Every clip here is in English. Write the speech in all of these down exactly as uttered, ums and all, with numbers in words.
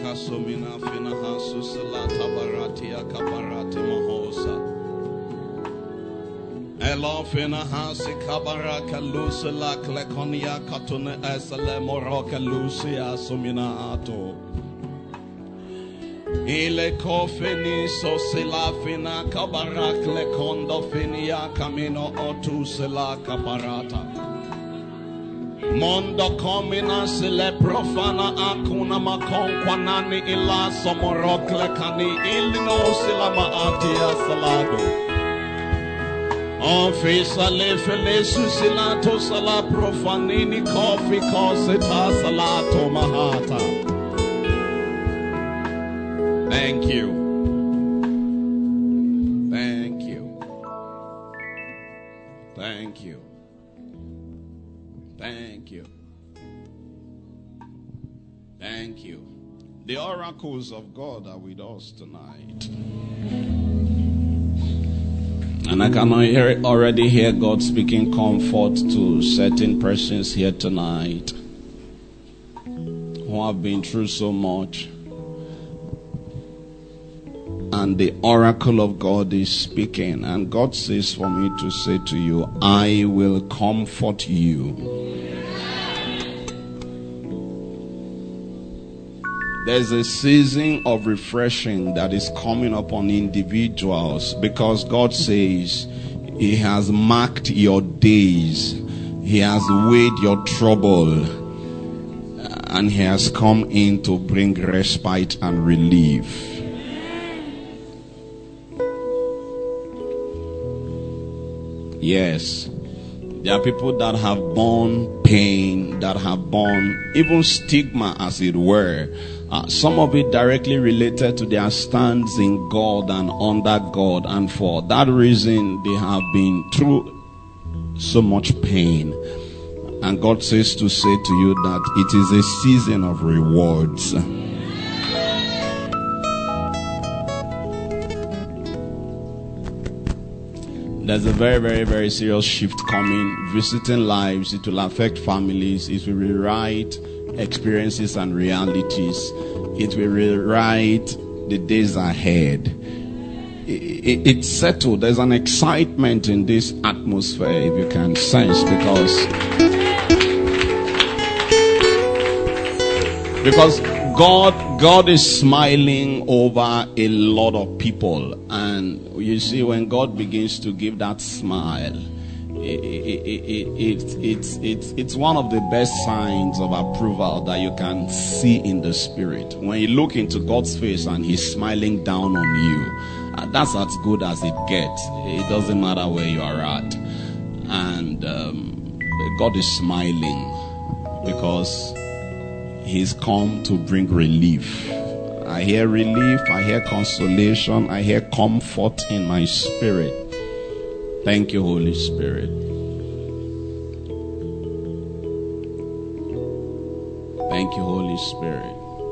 kasumina fina hasusila tabarati akabarati mahosa. Elo fina hasi kabaraka lusila klekonia katune esele moroka lusia sumina ato. Ile kofini sosila fina kabarak le kondo finia camino otusila kaparata. Mondo comina sile profana akuna makonkwanani ila somorokle kani ilino sila maatia salado. Ofisa le felesu silato sala profanini kofi kosita salato mahata. Thank you. Thank you. Thank you. Thank you. Thank you. The oracles of God are with us tonight. And I can already hear God speaking comfort to certain persons here tonight who have been through so much. And the oracle of God is speaking. And God says for me to say to you, I will comfort you. There's a season of refreshing that is coming upon individuals because God says He has marked your days. He has weighed your trouble. And He has come in to bring respite and relief. Yes, there are people that have borne pain, that have borne even stigma, as it were. Uh, some of it directly related to their stands in God and under God. And for that reason, they have been through so much pain. And God says to say to you that it is a season of rewards. There's a very, very, very serious shift coming, visiting lives. It will affect families. It will rewrite experiences and realities. It will rewrite the days ahead. It, it, it's settled. There's an excitement in this atmosphere, if you can sense, because because God, God is smiling over a lot of people. And you see, when God begins to give that smile, it, it, it, it, it's, it's, it's one of the best signs of approval that you can see in the spirit. When you look into God's face and He's smiling down on you, that's as good as it gets. It doesn't matter where you are at. And um, God is smiling because He's come to bring relief. I hear relief, I hear consolation, I hear comfort in my spirit. Thank you, Holy Spirit. Thank you, Holy Spirit.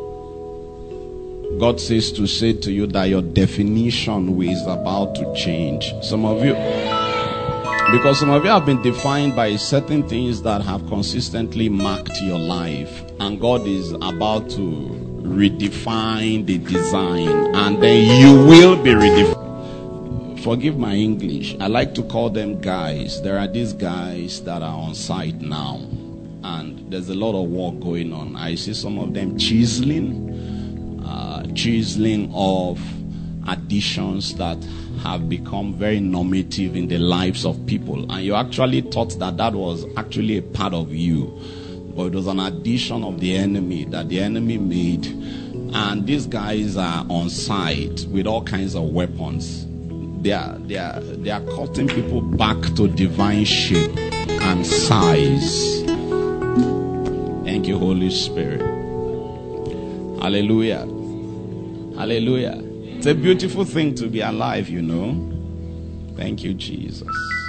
God says to say to you that your definition is about to change. Some of you, because some of you have been defined by certain things that have consistently marked your life. And God is about to redefine the design. And then you will be redefined. Forgive my English. I like to call them guys. There are these guys that are on site now. And there's a lot of work going on. I see some of them chiseling. Uh, chiseling of additions that have become very normative in the lives of people. And you actually thought that that was actually a part of you. But it was an addition of the enemy that the enemy made. And these guys are on site with all kinds of weapons. They are, they are, they are cutting people back to divine shape and size. Thank you, Holy Spirit. Hallelujah. Hallelujah. It's a beautiful thing to be alive, you know. Thank you, Jesus.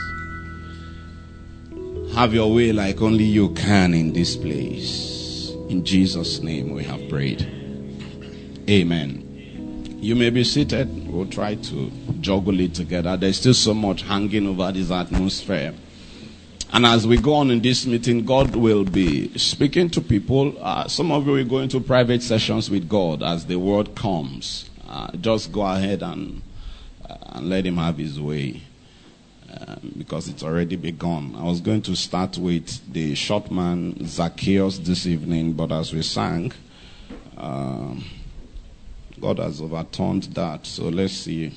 Have your way like only you can in this place. In Jesus' name we have prayed. Amen. You may be seated. We'll try to juggle it together. There's still so much hanging over this atmosphere. And as we go on in this meeting, God will be speaking to people. Uh, some of you will go into private sessions with God as the word comes. Uh, just go ahead and, uh, and let him have his way. Um, because it's already begun. I was going to start with the short man Zacchaeus this evening, but as we sang, um, God has overturned that. So let's see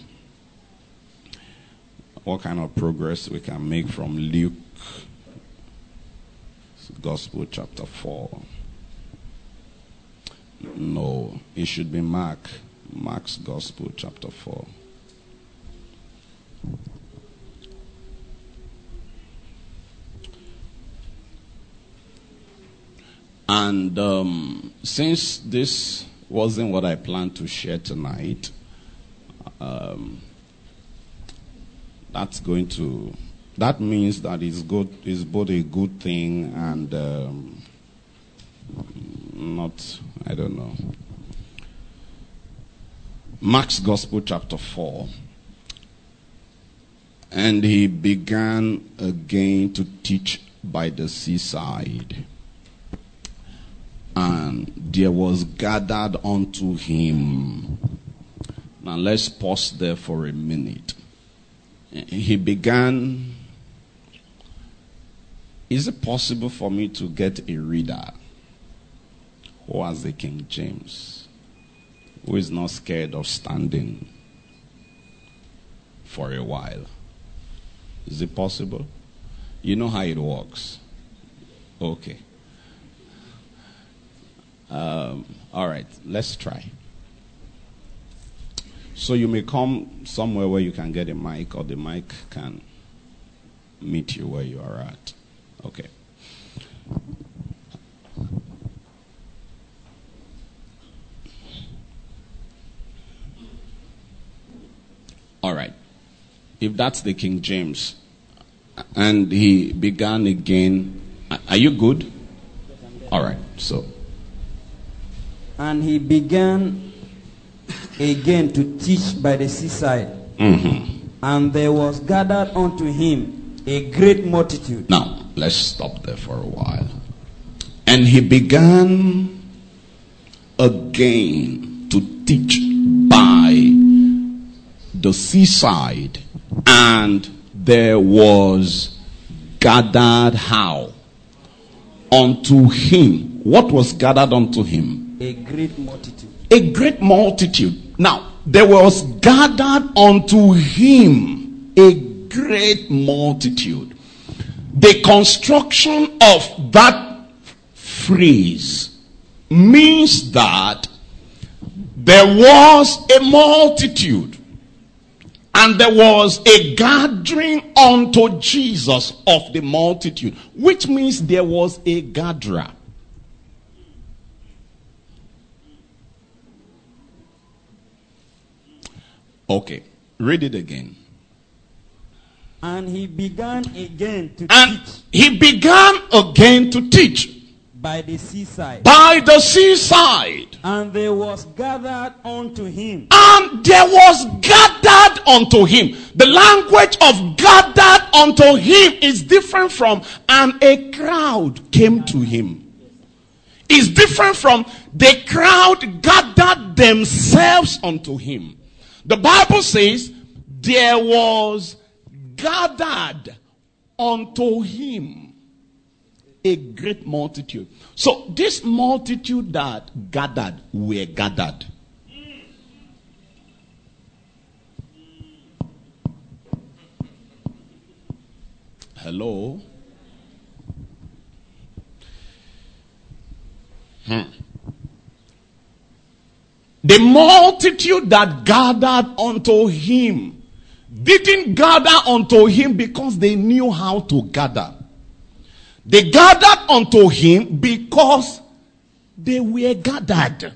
what kind of progress we can make from Luke Gospel chapter four. No, it should be Mark. Mark's Gospel chapter four. And um, since this wasn't what I planned to share tonight, um, that's going to, that means that it's good, it's both a good thing and um, not, I don't know. Mark's Gospel chapter four. And he began again to teach by the seaside. And there was gathered unto him. Now let's pause there for a minute. He began. Is it possible for me to get a reader who has the King James, who is not scared of standing for a while? Is it possible? You know how it works. Okay. Um, all right, let's try. So you may come somewhere where you can get a mic, or the mic can meet you where you are at. Okay. All right. If that's the King James, and he began again. Are you good? All right. So. And he began again to teach by the seaside. Mm-hmm. And there was gathered unto him a great multitude. Now, let's stop there for a while. And he began again to teach by the seaside. And there was gathered how? Unto him. What was gathered unto him? A great multitude. A great multitude. Now, there was gathered unto him a great multitude. The construction of that phrase means that there was a multitude and there was a gathering unto Jesus of the multitude, which means there was a gatherer. Okay, read it again. And he began again to and teach. He began again to teach. By the seaside. By the seaside. And there was gathered unto him. And there was gathered unto him. The language of gathered unto him is different from and a crowd came to him. It's different from the crowd gathered themselves unto him. The Bible says there was gathered unto him a great multitude. So this multitude that gathered were gathered. Hello? Hmm. The multitude that gathered unto him didn't gather unto him because they knew how to gather. They gathered unto him because they were gathered.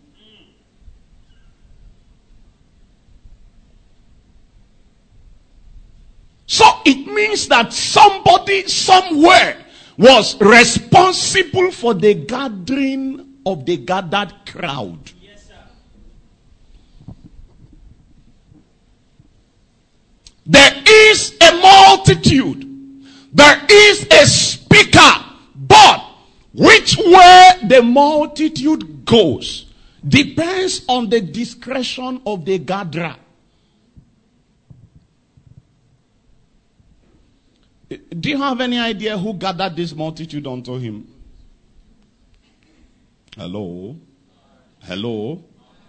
So it means that somebody somewhere was responsible for the gathering of the gathered crowd. Yes, sir. There is a multitude There is a speaker, but which way the multitude goes depends on the discretion of the gatherer. Do you have any idea who gathered this multitude unto him? Hello? Hello?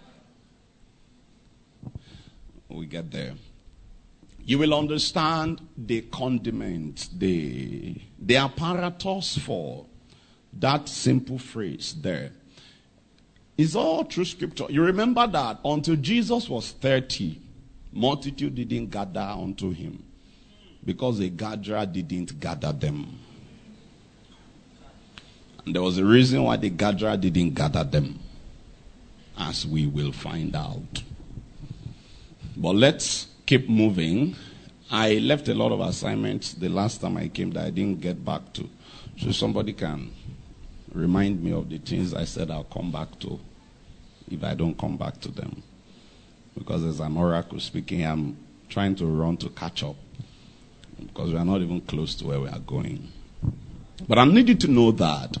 We get there. You will understand the condiment, the, the apparatus for that simple phrase there. It's all through scripture. You remember that until Jesus was thirty, multitude didn't gather unto him because the gatherer didn't gather them. And there was a reason why the gatherer didn't gather them, as we will find out. But let's keep moving. I left a lot of assignments the last time I came that I didn't get back to. So somebody can remind me of the things I said I'll come back to if I don't come back to them. Because as an oracle speaking, I'm trying to run to catch up. Because we are not even close to where we are going. But I need you to know that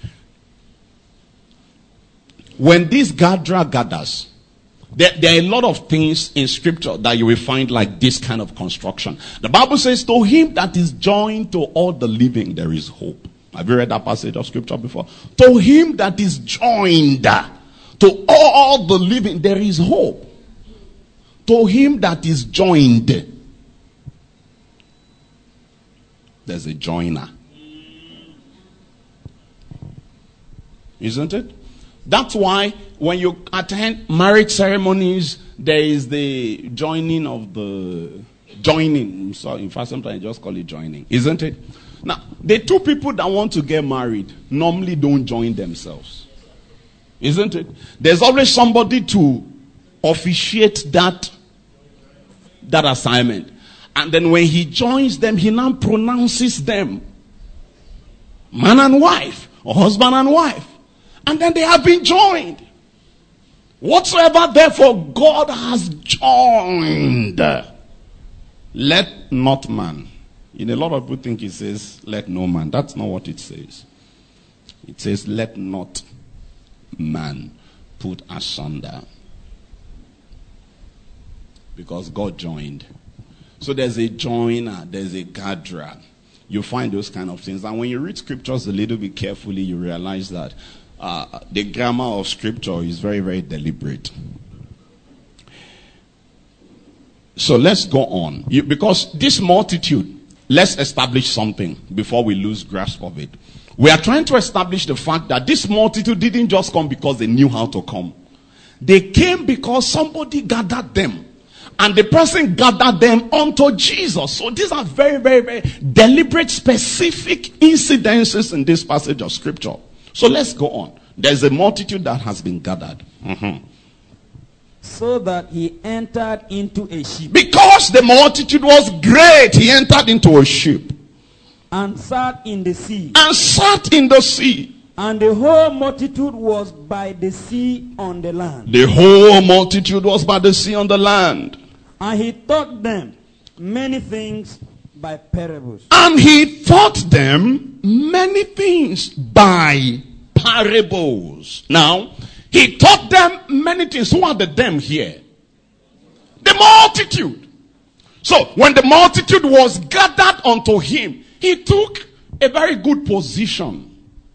when this gatherer gathers, There, there are a lot of things in scripture that you will find like this kind of construction. The Bible says, to him that is joined to all the living, there is hope. Have you read that passage of scripture before? To him that is joined to all the living, there is hope. To him that is joined, there's a joiner. Isn't it? That's why when you attend marriage ceremonies, there is the joining of the joining. So in fact, sometimes I just call it joining, isn't it? Now, the two people that want to get married normally don't join themselves, isn't it? There's always somebody to officiate that that assignment, and then when he joins them, he now pronounces them man and wife, or husband and wife. And then they have been joined. Whatsoever therefore God has joined, let not man. In a lot of people think it says, let no man. That's not what it says. It says, let not man put asunder. Because God joined. So there's a joiner, there's a gatherer. You find those kind of things. And when you read scriptures a little bit carefully, you realize that Uh, the grammar of scripture is very, very deliberate. So let's go on. You, because this multitude, let's establish something before we lose grasp of it. We are trying to establish the fact that this multitude didn't just come because they knew how to come. They came because somebody gathered them. And the person gathered them unto Jesus. So these are very, very, very deliberate, specific incidences in this passage of scripture. So let's go on. There's a multitude that has been gathered. Mm-hmm. So that he entered into a ship. Because the multitude was great, he entered into a ship. And sat in the sea. And sat in the sea. And the whole multitude was by the sea on the land. The whole multitude was by the sea on the land. And he taught them many things by parables. And he taught them many things by parables. Now, he taught them many things. Who are the them here? The multitude. So, when the multitude was gathered unto him, he took a very good position.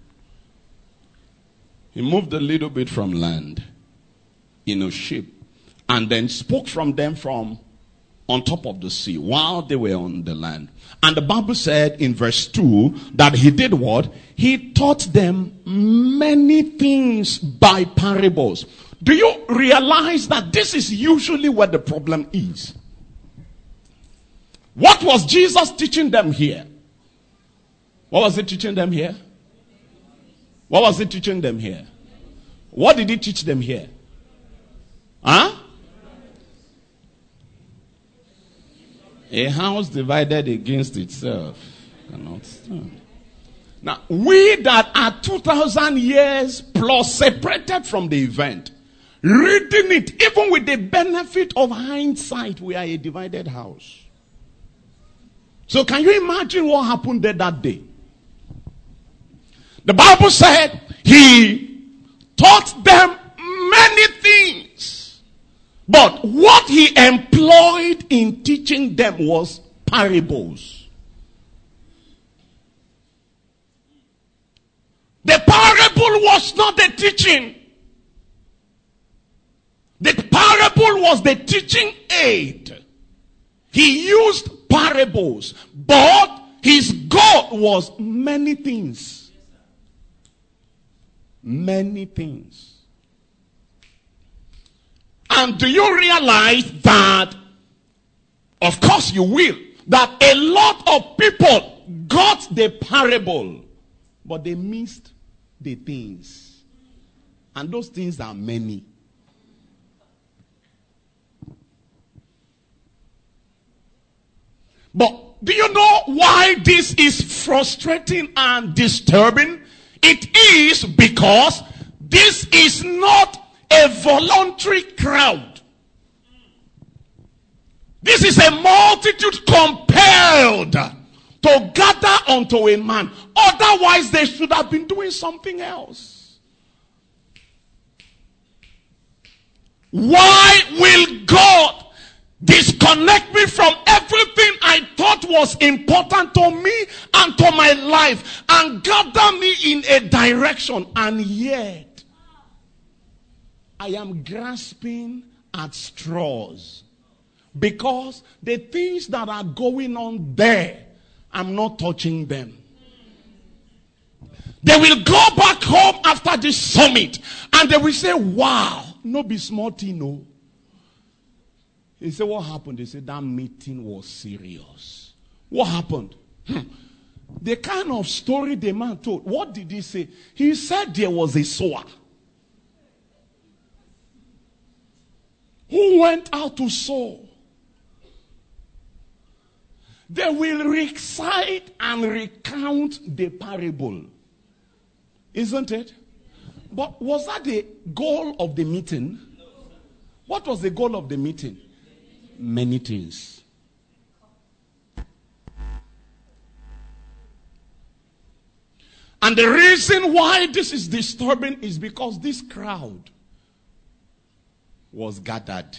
He moved a little bit from land in a ship and then spoke from them from on top of the sea while they were on the land. And the Bible said in verse two that he did what? He taught them many things by parables. Do you realize that this is usually where the problem is? What was Jesus teaching them here? What was he teaching them here? What was he teaching them here? What did he teach them here? Huh? A house divided against itself cannot stand. Now, we that are two thousand years plus separated from the event, reading it, even with the benefit of hindsight, we are a divided house. So can you imagine what happened there that day? The Bible said he taught them many things. But what he employed in teaching them was parables. The parable was not the teaching. The parable was the teaching aid. He used parables, but his goal was many things. Many things. And do you realize that, of course you will, that a lot of people got the parable, but they missed the things. And those things are many. But do you know why this is frustrating and disturbing? It is because this is not a voluntary crowd. This is a multitude compelled to gather unto a man. Otherwise, they should have been doing something else. Why will God disconnect me from everything I thought was important to me and to my life and gather me in a direction, and yet I am grasping at straws because the things that are going on there, I'm not touching them. They will go back home after this summit and they will say, wow, no be small thing, no. He said, what happened? They said, that meeting was serious. What happened? Hmm. The kind of story the man told. What did he say? He said there was a sower who went out to sow. They will recite and recount the parable. Isn't it? But was that the goal of the meeting? What was the goal of the meeting? Many things. And the reason why this is disturbing is because this crowd was gathered.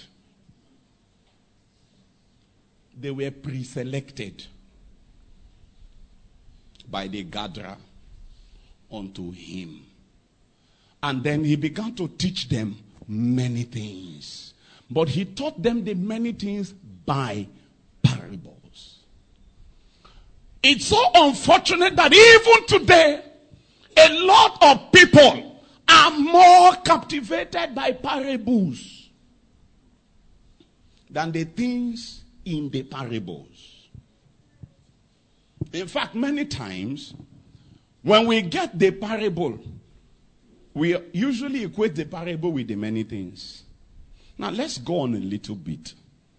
They were pre-selected by the gatherer unto him. And then he began to teach them many things. But he taught them the many things by parables. It's so unfortunate that even today, a lot of people are more captivated by parables than the things in the parables. In fact, many times, when we get the parable, we usually equate the parable with the many things. Now, let's go on a little bit.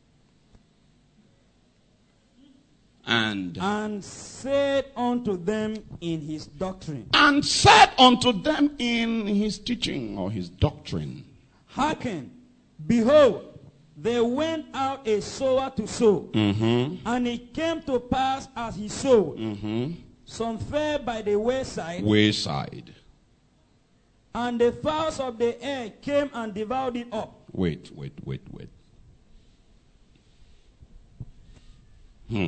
And, and said unto them in his doctrine. And said unto them in his teaching or his doctrine. Hearken, behold, there went out a sower to sow. Mm-hmm. And it came to pass as he sowed. Mm-hmm. Some fell by the wayside. Wayside. And the fowls of the air came and devoured it up. Wait, wait, wait, wait. Hmm.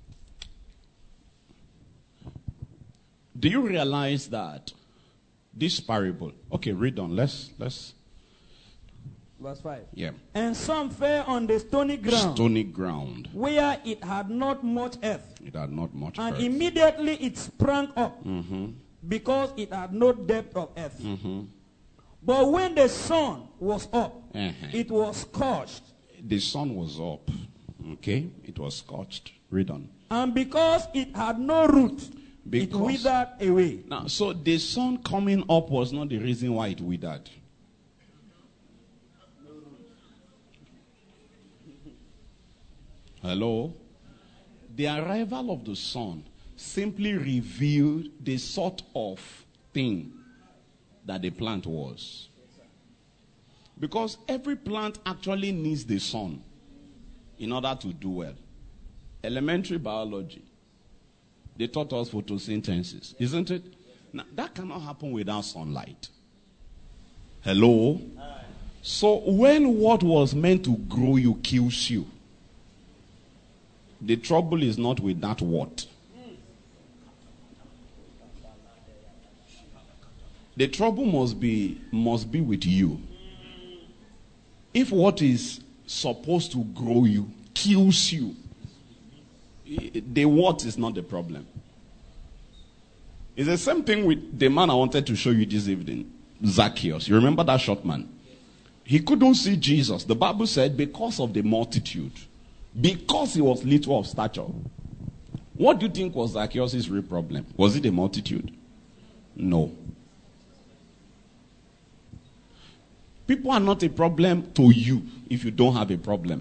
Do you realize that this parable? Okay, read on. Let's let's. Verse five. Yeah. And some fell on the stony ground. Stony ground. Where it had not much earth. It had not much and earth. And immediately it sprang up. Mm-hmm. Because it had no depth of earth. Mm-hmm. But when the sun was up, uh-huh. it was scorched. The sun was up. Okay? It was scorched. Read on. And because it had no root, because, it withered away. Now, so the sun coming up was not the reason why it withered. Hello? The arrival of the sun simply revealed the sort of thing that the plant was. Because every plant actually needs the sun in order to do well. Elementary biology. They taught us photosynthesis, isn't it? Now, that cannot happen without sunlight. Hello? So when what was meant to grow you kills you, the trouble is not with that what. The trouble must be must be with you. If what is supposed to grow you kills you, the what is not the problem. It's the same thing with the man I wanted to show you this evening, Zacchaeus. You remember that short man? He couldn't see Jesus. The Bible said because of the multitude. Because he was little of stature. What do you think was Zacchaeus' real problem? Was it the multitude? No. People are not a problem to you if you don't have a problem.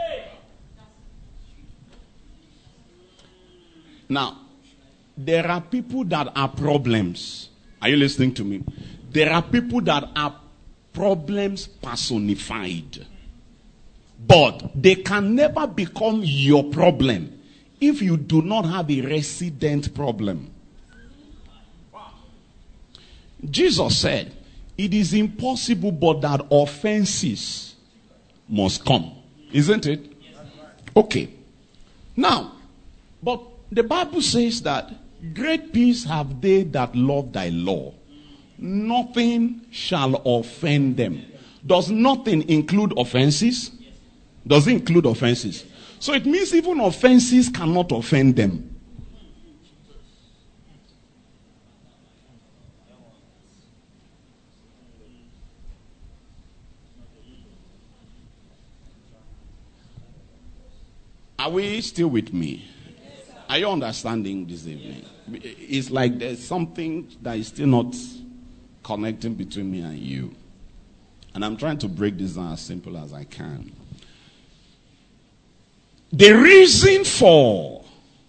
Now, there are people that are problems. Are you listening to me? There are people that are problems personified. But they can never become your problem if you do not have a resident problem. Jesus said, it is impossible but that offenses must come. Isn't it? Okay. Now, but the Bible says that great peace have they that love thy law. Nothing shall offend them. Does nothing include offenses? Does it include offenses? So it means even offenses cannot offend them. Are we still with me? Are you understanding this evening? It's like there's something that is still not connecting between me and you. And I'm trying to break this down as simple as I can. The reason for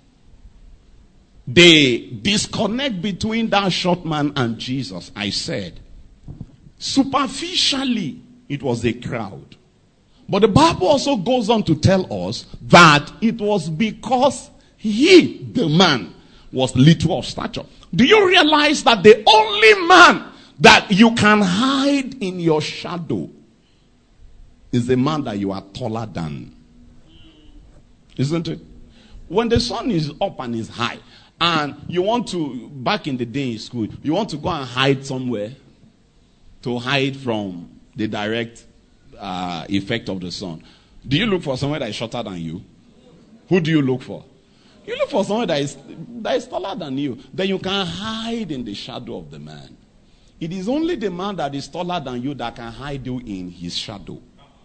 the disconnect between that short man and Jesus, I said, superficially, it was a crowd. But the Bible also goes on to tell us that it was because he, the man, was little of stature. Do you realize that the only man that you can hide in your shadow is the man that you are taller than? Isn't it? When the sun is up and is high, and you want to, back in the day in school, you want to go and hide somewhere to hide from the direct uh, effect of the sun. Do you look for somewhere that is shorter than you? Who do you look for? You look for someone that is, that is taller than you. Then you can hide in the shadow of the man. It is only the man that is taller than you that can hide you in his shadow.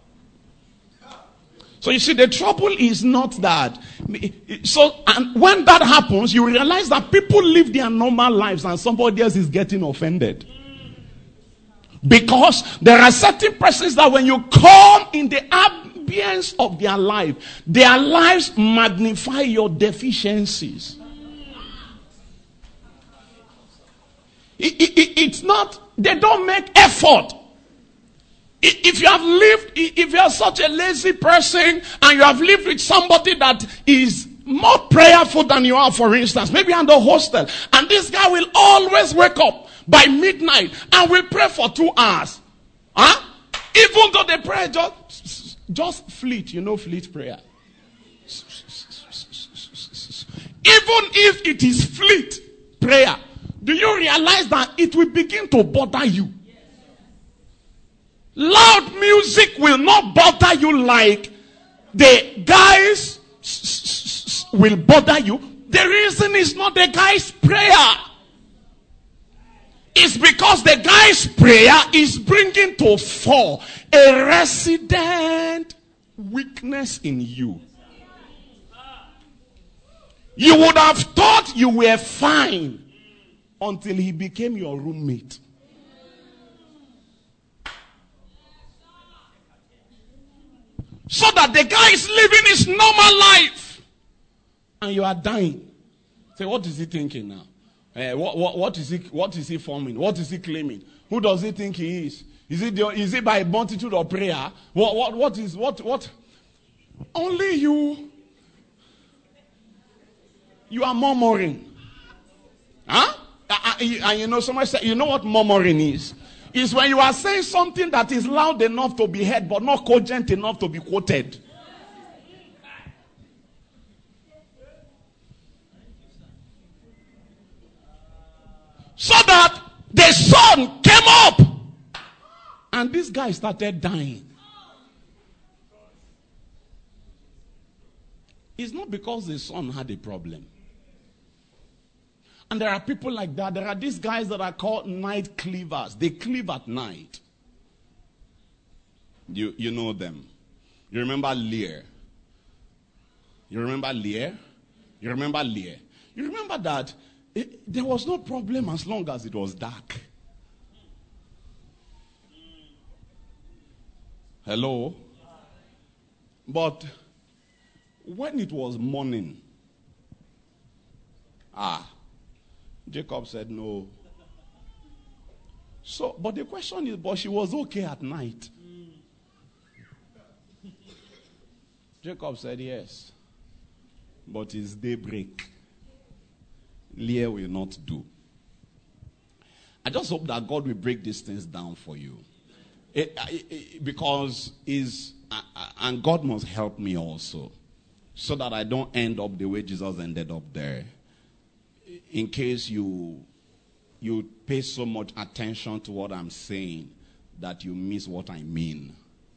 So you see, the trouble is not that. So and when that happens, you realize that people live their normal lives and somebody else is getting offended. Because there are certain persons that when you come in the ambience of their life, their lives magnify your deficiencies. It, it, it, it's not, they don't make effort. If you have lived, if you are such a lazy person and you have lived with somebody that is more prayerful than you are, for instance, maybe in the hostel, and this guy will always wake up by midnight and will pray for two hours. Huh? Even though the prayer just, just fleet, you know, fleet prayer. Even if it is fleet prayer, do you realize that it will begin to bother you? Loud music will not bother you like the guys will bother you. The reason is not the guy's prayer. It's because the guy's prayer is bringing to fore a resident weakness in you. You would have thought you were fine until he became your roommate. So that the guy is living his normal life and you are dying. Say, what is he thinking now? Uh, what, what, what is he what is he forming? What is he claiming? Who does he think he is? Is it the, is it by multitude of prayer? What what what is what what only you you are murmuring. Huh? And you know, somebody said, you know what murmuring is? Is when you are saying something that is loud enough to be heard, but not cogent enough to be quoted. So that the sun came up. And this guy started dying. It's not because the son had a problem. And there are people like that. There are these guys that are called night cleavers. They cleave at night. You, you know them. You remember Lear? You remember Lear? You remember Lear? You remember that it, there was no problem as long as it was dark. Hello? But when it was morning, ah, Jacob said no. So, but the question is, but she was okay at night. Jacob said yes. But it's daybreak. Leah will not do. I just hope that God will break these things down for you. It, it, it, because is uh, and God must help me also, so that I don't end up the way Jesus ended up there. In case you you pay so much attention to what I'm saying that you miss what I mean.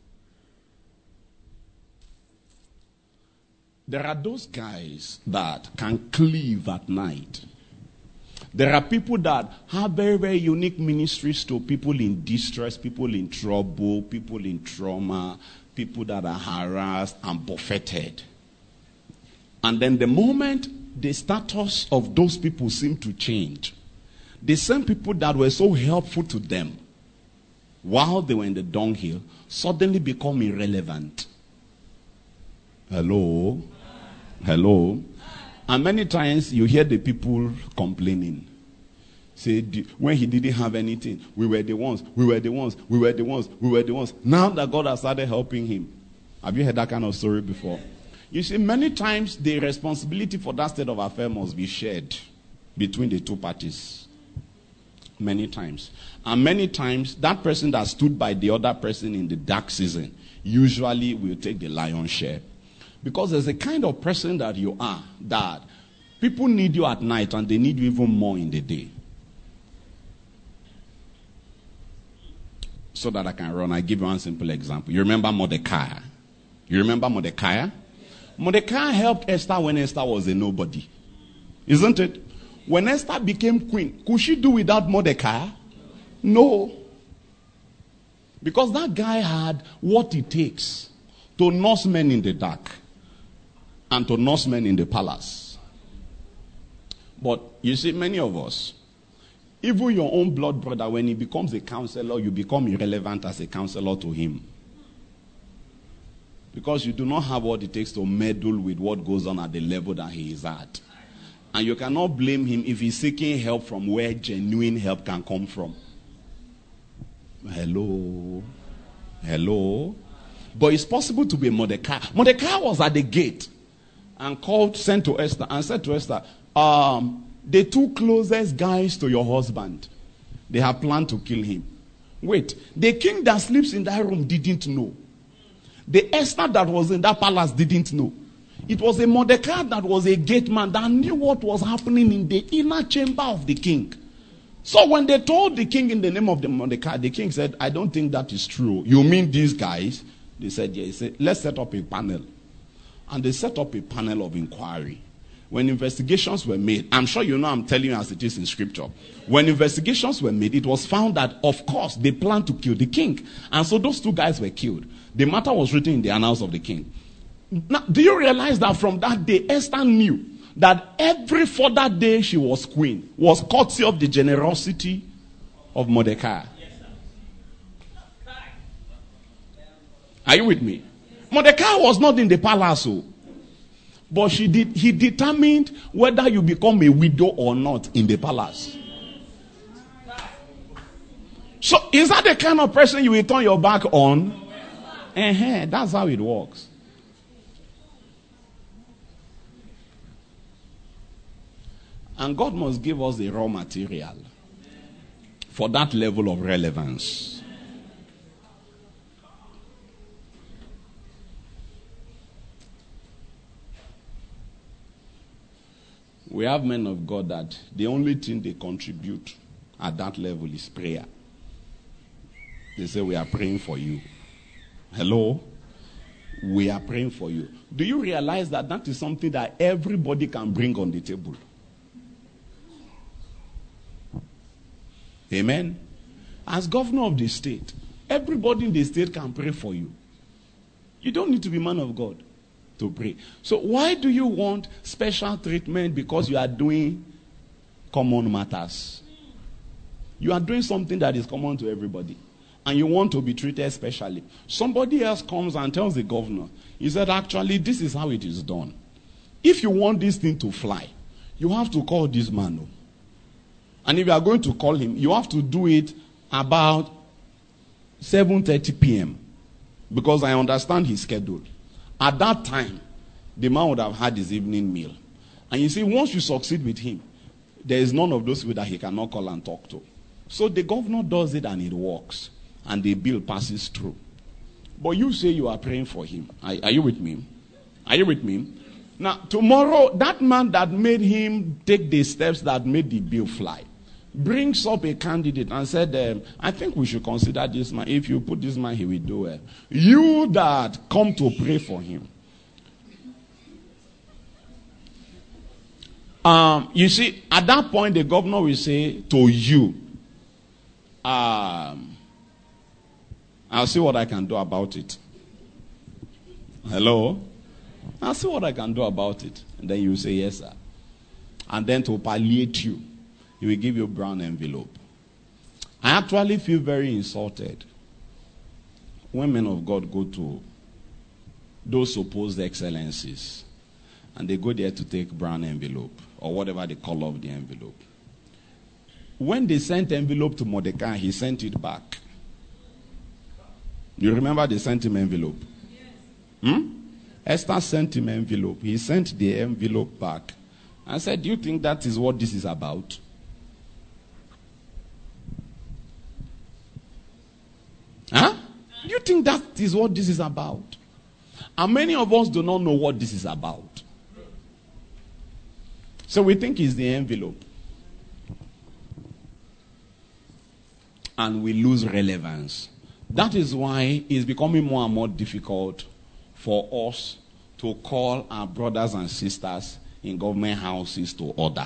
There are those guys that can cleave at night. There are people that have very, very unique ministries to people in distress, people in trouble, people in trauma, people that are harassed and buffeted. And then the moment the status of those people seem to change, the same people that were so helpful to them while they were in the dunghill suddenly become irrelevant. Hello? Hello? And many times you hear the people complaining. Say, when he didn't have anything, we were the ones, we were the ones, we were the ones, we were the ones. Now that God has started helping him. Have you heard that kind of story before? You see, many times the responsibility for that state of affairs must be shared between the two parties. Many times. And many times, that person that stood by the other person in the dark season usually will take the lion's share. Because there's a kind of person that you are that people need you at night and they need you even more in the day. So that I can run, I give you one simple example. You remember Mordecai? You remember Mordecai? Mordecai helped Esther when Esther was a nobody. Isn't it? When Esther became queen, could she do without Mordecai? No. Because that guy had what it takes to nurse men in the dark and to nurse men in the palace. But you see, many of us, even your own blood brother, when he becomes a counselor, you become irrelevant as a counselor to him. Because you do not have what it takes to meddle with what goes on at the level that he is at. And you cannot blame him if he's seeking help from where genuine help can come from. Hello? Hello? But it's possible to be Mordecai. Mordecai was at the gate and called, sent to Esther, and said to Esther, um, the two closest guys to your husband, they have planned to kill him. Wait, the king that sleeps in that room didn't know. The Esther that was in that palace didn't know. It was a Mordecai that was a gate man that knew what was happening in the inner chamber of the king. So when they told the king in the name of the Mordecai, the king said, I don't think that is true. You mean these guys? They said, yeah. He said, let's set up a panel. And they set up a panel of inquiry. When investigations were made, I'm sure you know I'm telling you as it is in scripture. When investigations were made, it was found that, of course, they planned to kill the king. And so those two guys were killed. The matter was written in the annals of the king. Now, do you realize that from that day, Esther knew that every further day she was queen was courtesy of the generosity of Mordecai? Are you with me? Mordecai was not in the palace, oh, but she did. He determined whether you become a widow or not in the palace. So, is that the kind of person you will turn your back on? Uh-huh, that's how it works. And God must give us the raw material for that level of relevance. We have men of God that the only thing they contribute at that level is prayer. They say, we are praying for you. Hello? We are praying for you. Do you realize that that is something that everybody can bring on the table? Amen? As governor of the state, everybody in the state can pray for you. You don't need to be man of God to pray. So why do you want special treatment because you are doing common matters? You are doing something that is common to everybody. And you want to be treated specially. Somebody else comes and tells the governor, he said, actually, this is how it is done. If you want this thing to fly, you have to call this man. And if you are going to call him, you have to do it about seven thirty p.m. Because I understand his schedule. At that time, the man would have had his evening meal. And you see, once you succeed with him, there is none of those people that he cannot call and talk to. So the governor does it and it works. And the bill passes through. But you say you are praying for him. Are, are you with me? Are you with me? Now, tomorrow, that man that made him take the steps that made the bill fly brings up a candidate and said, um, I think we should consider this man. If you put this man, he will do well. You that come to pray for him. Um, you see, at that point, the governor will say to you, um, I'll see what I can do about it. Hello? I'll see what I can do about it. And then you say, yes, sir. And then to palliate you, he will give you a brown envelope. I actually feel very insulted when men of God go to those supposed excellencies and they go there to take brown envelope or whatever the color of the envelope. When they sent envelope to Mordecai, he sent it back. You remember they sent him envelope? Yes. Hmm? Esther sent him envelope. He sent the envelope back. I said, do you think that is what this is about? Huh? Do you think that is what this is about? And many of us do not know what this is about. So we think it's the envelope. And we lose relevance. That is why it's becoming more and more difficult for us to call our brothers and sisters in government houses to order.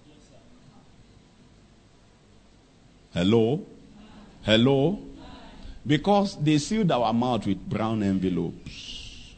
Hello? Hello? Because they sealed our mouth with brown envelopes.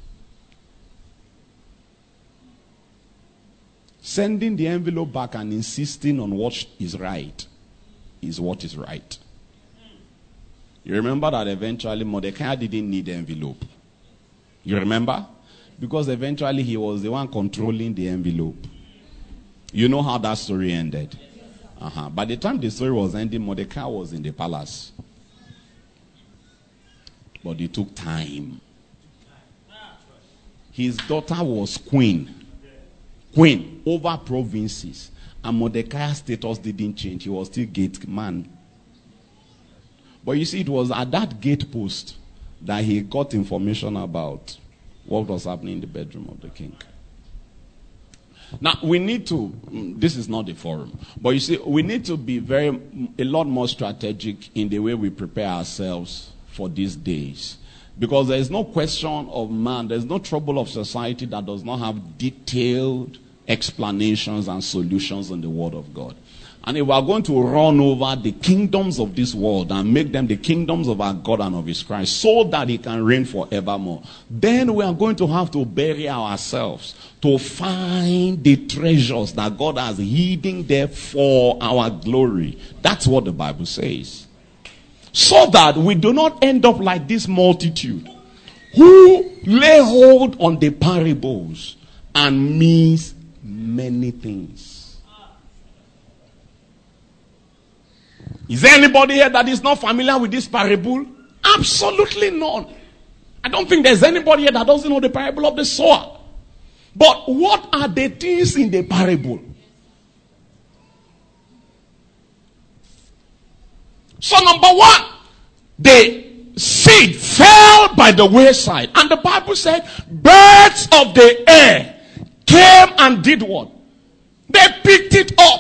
Sending the envelope back and insisting on what is right is what is right. You remember that eventually Mordecai didn't need the envelope. You remember? Because eventually he was the one controlling the envelope. You know how that story ended. Uh-huh. By the time the story was ending, Mordecai was in the palace. But it took time. His daughter was queen. Queen over provinces. And Mordecai's status didn't change. He was still gate man. But you see, it was at that gate post that he got information about what was happening in the bedroom of the king. Now, we need to, this is not the forum, but you see, we need to be very, a lot more strategic in the way we prepare ourselves for these days. Because there is no question of man, there is no trouble of society that does not have detailed explanations and solutions in the Word of God. And if we are going to run over the kingdoms of this world and make them the kingdoms of our God and of His Christ so that He can reign forevermore, then we are going to have to bury ourselves to find the treasures that God has hidden there for our glory. That's what the Bible says. So that we do not end up like this multitude who lay hold on the parables and miss many things. Is there anybody here that is not familiar with this parable? Absolutely none. I don't think there's anybody here that doesn't know the parable of the sower. But what are the things in the parable So number one, the seed fell by the wayside. And the Bible said, birds of the air came and did what? They picked it up.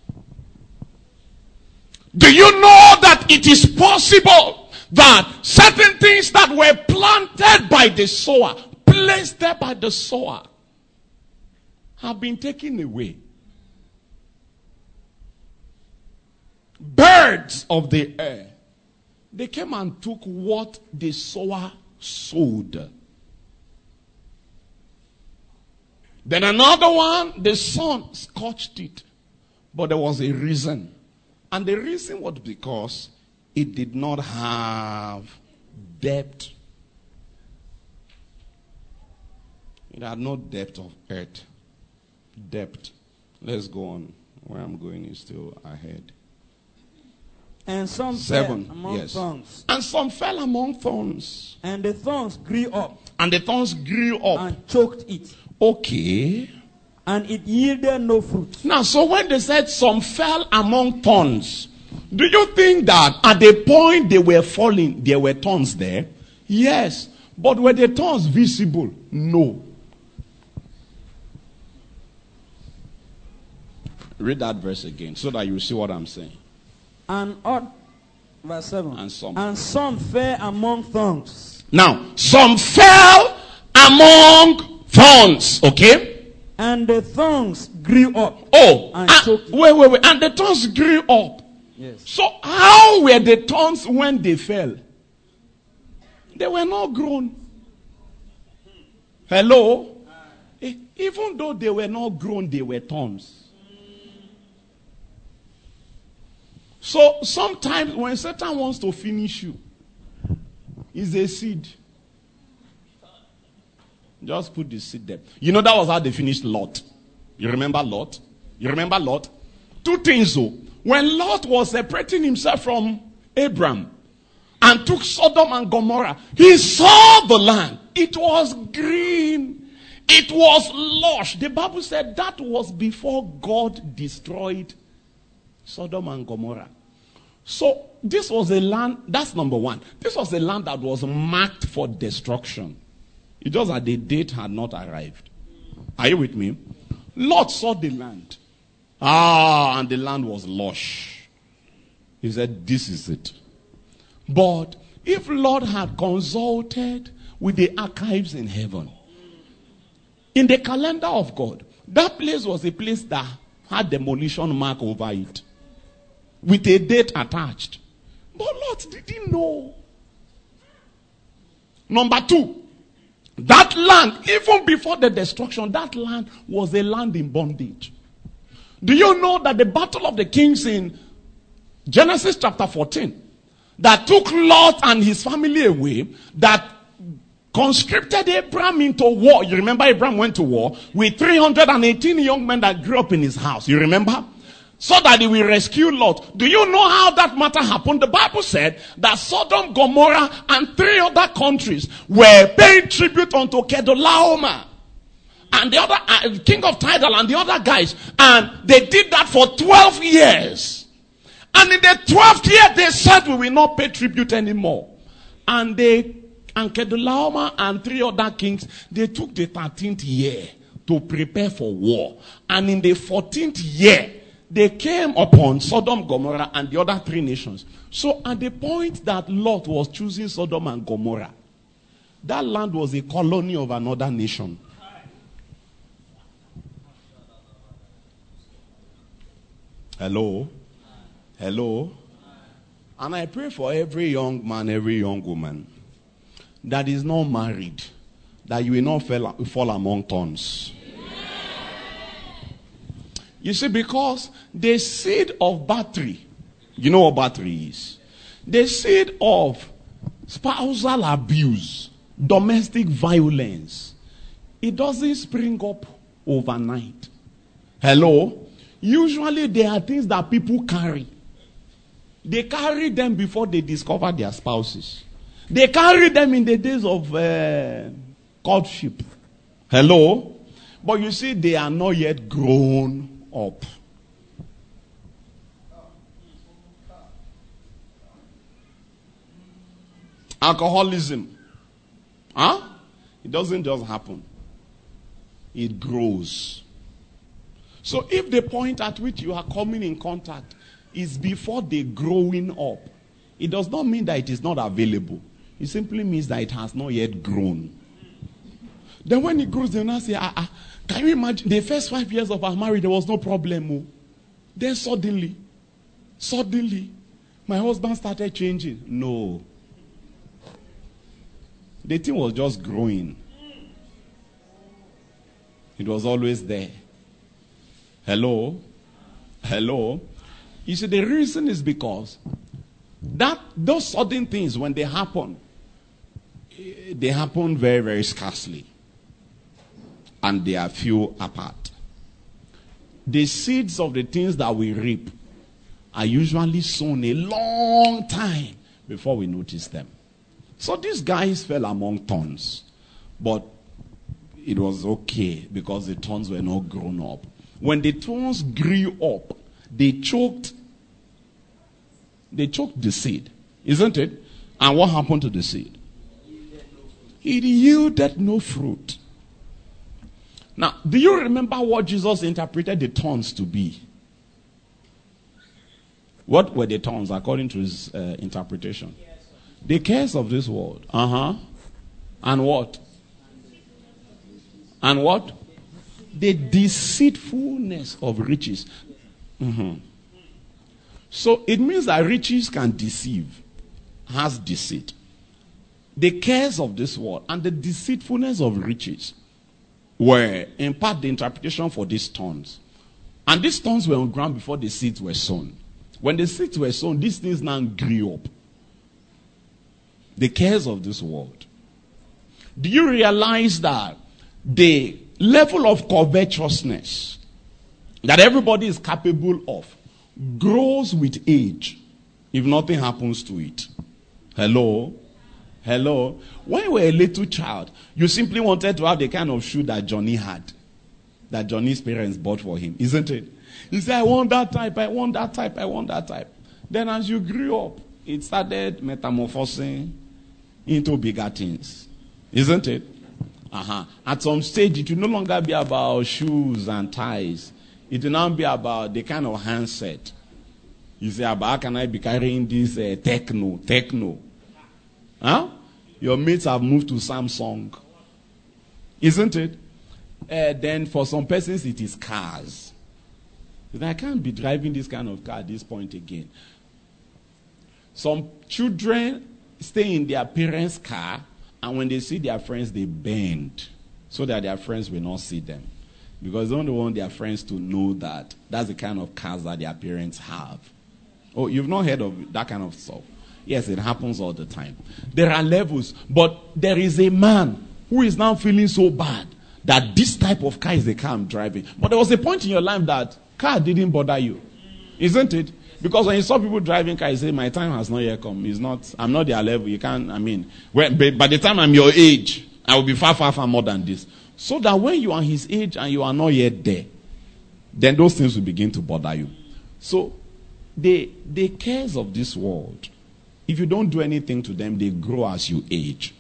Do you know that it is possible that certain things that were planted by the sower, placed there by the sower, have been taken away? Birds of the air, they came and took what the sower sowed. Then another one, the sun scorched it. But there was a reason. And the reason was because it did not have depth. It had no depth of earth. Depth. Let's go on. Where I'm going is still ahead. And some Seven. fell among Yes. thorns. And some fell among thorns. And the thorns grew up And the thorns grew up. and choked it. Okay. And it yielded no fruit. Now, so when they said some fell among thorns, do you think that at the point they were falling, there were thorns there? Yes. But were the thorns visible? No. Read that verse again so that you see what I'm saying. And odd, verse seven. And some. And some fell among thorns. Now, some fell among thorns, okay? And the thorns grew up. Oh, And ah, choked it. wait, wait, wait. And the thorns grew up. Yes. So how were the thorns when they fell? They were not grown. Hello? Eh, Even though they were not grown, they were thorns. So sometimes when Satan wants to finish you, it's a seed. Just put the seed there. You know that was how they finished Lot. You remember Lot? You remember Lot? Two things though. When Lot was separating himself from Abram and took Sodom and Gomorrah, he saw the land. It was green. It was lush. The Bible said that was before God destroyed Sodom and Gomorrah. So this was a land, that's number one. This was a land that was marked for destruction. It just that the date had not arrived. Are you with me? Lot saw the land. Ah, and the land was lush. He said, this is it. But if Lot had consulted with the archives in heaven, in the calendar of God, that place was a place that had demolition mark over it, with a date attached. But Lot didn't know. Number two, that land, even before the destruction, that land was a land in bondage. Do you know that the battle of the kings in Genesis chapter fourteen, that took Lot and his family away, that conscripted Abraham into war? You remember Abraham went to war with three hundred eighteen young men that grew up in his house. You remember? So that he will rescue Lot. Do you know how that matter happened? The Bible said that Sodom, Gomorrah, and three other countries were paying tribute unto Kedorlaomer and the other uh, king of Tidal and the other guys, and they did that for twelve years. And in the twelfth year, they said we will not pay tribute anymore. And they and Kedorlaomer and three other kings, they took the thirteenth year to prepare for war. And in the fourteenth year, they came upon Sodom, Gomorrah, and the other three nations. So at the point that Lot was choosing Sodom and Gomorrah, that land was a colony of another nation. Hello? Hello? And I pray for every young man, every young woman that is not married, that you will not fall, fall among thorns. You see, because the seed of battery, you know what battery is? The seed of spousal abuse, domestic violence, it doesn't spring up overnight. Hello? Usually there are things that people carry. They carry them before they discover their spouses. They carry them in the days of uh, courtship. Hello? But you see, they are not yet grown up. Alcoholism. Huh? It doesn't just happen. It grows. So if the point at which you are coming in contact is before the growing up, it does not mean that it is not available. It simply means that it has not yet grown. Then when it grows, they will now say, ah, ah, can you imagine the first five years of our marriage, there was no problem. Oh. Then suddenly, suddenly, my husband started changing. No. The thing was just growing. It was always there. Hello? Hello? You see, the reason is because that those sudden things, when they happen, they happen very, very scarcely. And they are few apart. The seeds of the things that we reap are usually sown a long time before we notice them. So these guys fell among thorns. But it was okay because the thorns were not grown up. When the thorns grew up, they choked they choked the seed. Isn't it? And what happened to the seed? It yielded no fruit. Now, do you remember what Jesus interpreted the thorns to be? What were the thorns according to his uh, interpretation? The cares of this world. Uh-huh. And what? And what? The deceitfulness of riches. Mm-hmm. So it means that riches can deceive, has deceit. The cares of this world and the deceitfulness of riches were in part the interpretation for these thorns. And these thorns were on ground before the seeds were sown. When the seeds were sown, these things now grew up. The cares of this world. Do you realize that the level of covetousness that everybody is capable of grows with age if nothing happens to it? Hello? Hello? When you were a little child, you simply wanted to have the kind of shoe that Johnny had, that Johnny's parents bought for him, isn't it? You say, I want that type, I want that type, I want that type. Then as you grew up, it started metamorphosing into bigger things, isn't it? Uh-huh. At some stage, it will no longer be about shoes and ties. It will now be about the kind of handset. You say, how can I be carrying this uh, techno, techno? Huh? Your mates have moved to Samsung. Isn't it? Uh, then for some persons, it is cars. I can't be driving this kind of car at this point again. Some children stay in their parents' car, and when they see their friends, they bend so that their friends will not see them. Because they don't want their friends to know that that's the kind of cars that their parents have. Oh, you've not heard of that kind of stuff? Yes, it happens all the time. There are levels, but there is a man who is now feeling so bad that this type of car is the car I'm driving. But there was a point in your life that car didn't bother you. Isn't it? Because when you saw people driving cars, you say, my time has not yet come. It's not, I'm not their level. You can't, I mean, when, by the time I'm your age, I will be far, far, far more than this. So that when you are his age and you are not yet there, then those things will begin to bother you. So, the, the cares of this world, if you don't do anything to them, they grow as you age.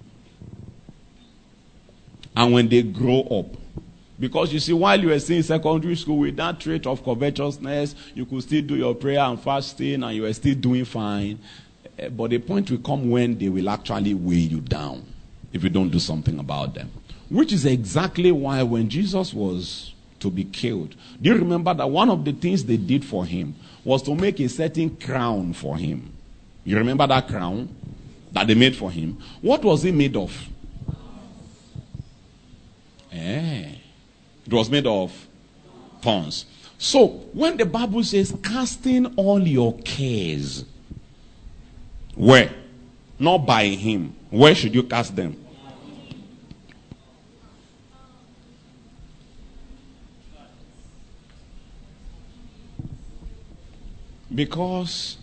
And when they grow up, because you see, while you were still in secondary school with that trait of covetousness, you could still do your prayer and fasting and you were still doing fine. But the point will come when they will actually weigh you down if you don't do something about them. Which is exactly why when Jesus was to be killed, do you remember that one of the things they did for him was to make a certain crown for him? You remember that crown that they made for him? What was it made of? Eh. It was made of thorns. So, when the Bible says, casting all your cares, where? Not by him. Where should you cast them? Because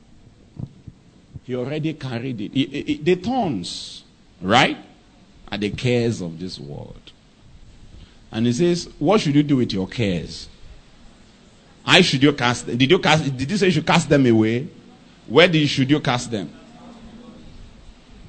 he already carried it. It, it, it. The thorns, right, are the cares of this world. And he says, what should you do with your cares? I should you cast them? Did you cast, did you say you should cast them away? Where did, should you cast them?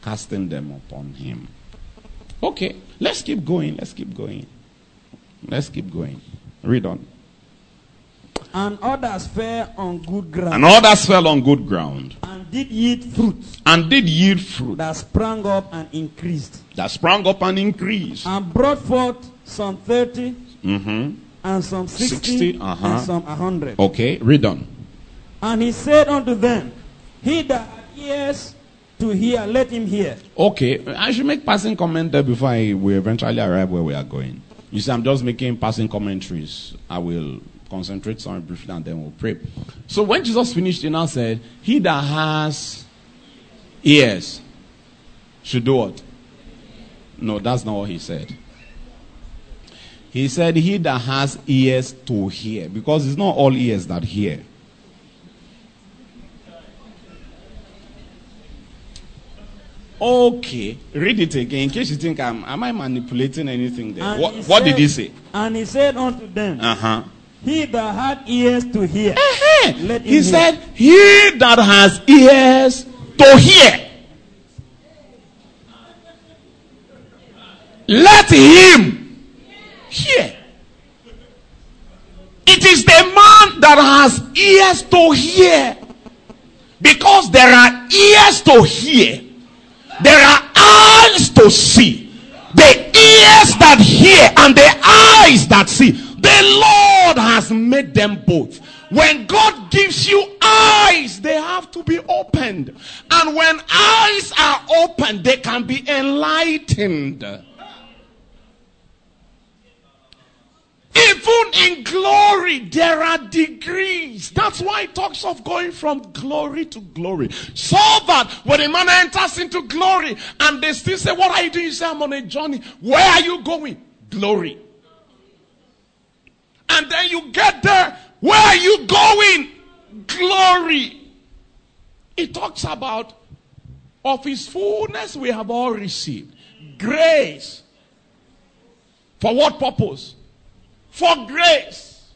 casting them upon him. Okay, let's keep going. Let's keep going. Let's keep going. Read on. And others fell on good ground. And others fell on good ground. And did yield fruit. And did yield fruit. That sprang up and increased. That sprang up and increased. And brought forth some thirty. Mm-hmm. And some sixty. sixty uh-huh. And some a hundred. Okay, read on. And he said unto them, he that hath ears to hear, let him hear. Okay, I should make passing comment there before I, we eventually arrive where we are going. You see, I'm just making passing commentaries. I will concentrate some briefly and then we'll pray. So when Jesus finished, he now said, he that has ears should do what? No, that's not what he said. He said, he that has ears to hear. Because it's not all ears that hear. Okay, read it again in case you think I'm am I manipulating anything there. What, what said, did he say? And he said unto them, Uh-huh. he that had ears to hear. Uh-huh. Let him he hear. said, he that has ears to hear, let him hear. It is the man that has ears to hear. Because there are ears to hear. There are eyes to see. The ears that hear and the eyes that see. The Lord has made them both. When God gives you eyes, they have to be opened. And when eyes are opened, they can be enlightened. Even in glory, there are degrees. That's why it talks of going from glory to glory. So that when a man enters into glory and they still say, what are you doing? You say, I'm on a journey. Where are you going? Glory. And then you get there. Where are you going? Glory. It talks about of his fullness we have all received. Grace. For what purpose? For grace.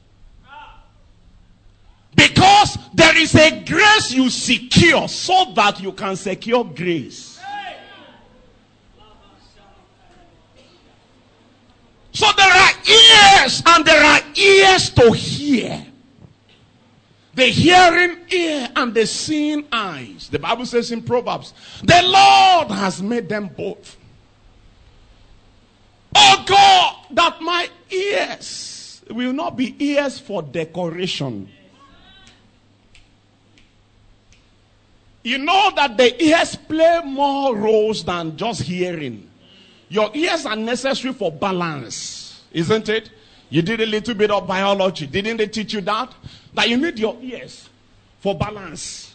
Because there is a grace you secure so that you can secure grace. So there are ears and there are ears to hear. The hearing ear and the seeing eyes. The Bible says in Proverbs, the Lord has made them both. Oh God, that my ears will not be ears for decoration. You know that the ears play more roles than just hearing. Your ears are necessary for balance, isn't it? You did a little bit of biology. Didn't they teach you that? That you need your ears for balance.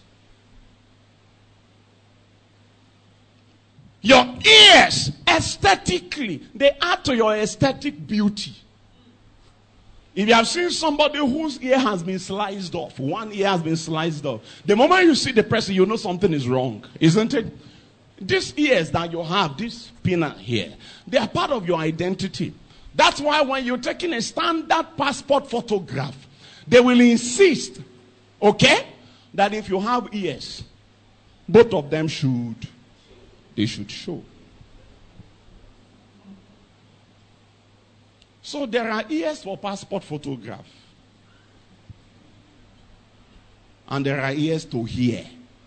Your ears, aesthetically, they add to your aesthetic beauty. If you have seen somebody whose ear has been sliced off, one ear has been sliced off, the moment you see the person, you know something is wrong, isn't it? These ears that you have, this pinna here, they are part of your identity. That's why when you're taking a standard passport photograph, they will insist, okay, that if you have ears, both of them should, they should show. So there are ears for passport photograph. And there are ears to hear.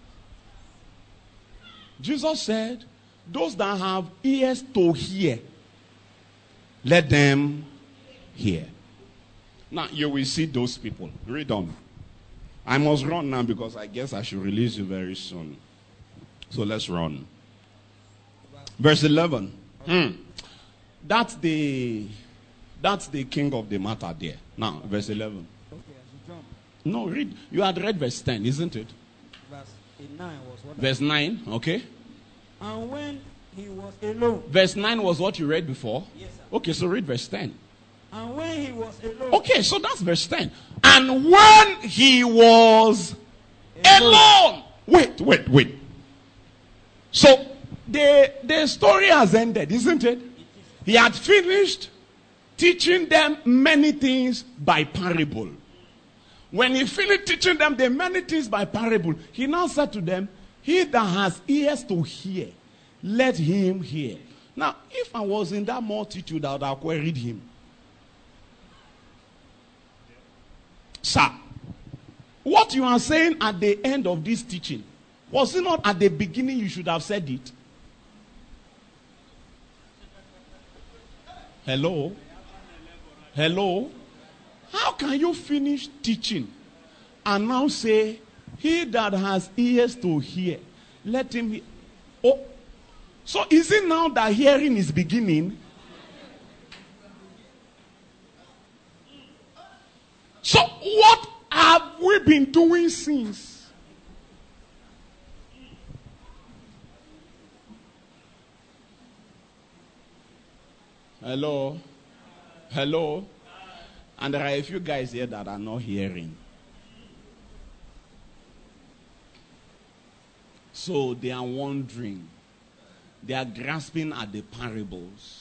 Jesus said, those that have ears to hear, let them hear. Now you will see those people. Read on. I must run now because I guess I should release you very soon. So let's run. Verse eleven. Hmm. That's the that's the king of the matter there. Now, verse eleven. Okay, as you jump. No, read. You had read verse ten, isn't it? Verse nine was what? Verse nine, okay. And when he was alone. Verse nine was what you read before? Yes, sir. Okay, so read verse ten. And when he was alone. Okay, so that's verse ten. And when he was alone. alone. Wait, wait, wait. So, the, the story has ended, isn't it? He had finished teaching them many things by parable. When he finished teaching them the many things by parable, he now said to them, he that has ears to hear, let him hear. Now, if I was in that multitude, I would have queried him. Sir, what you are saying at the end of this teaching, was it not at the beginning you should have said it? Hello? Hello? How can you finish teaching and now say, he that has ears to hear, let him hear? Oh, so is it now that hearing is beginning? So what have we been doing since? Hello? Hello? And there are a few guys here that are not hearing. So they are wondering. They are grasping at the parables.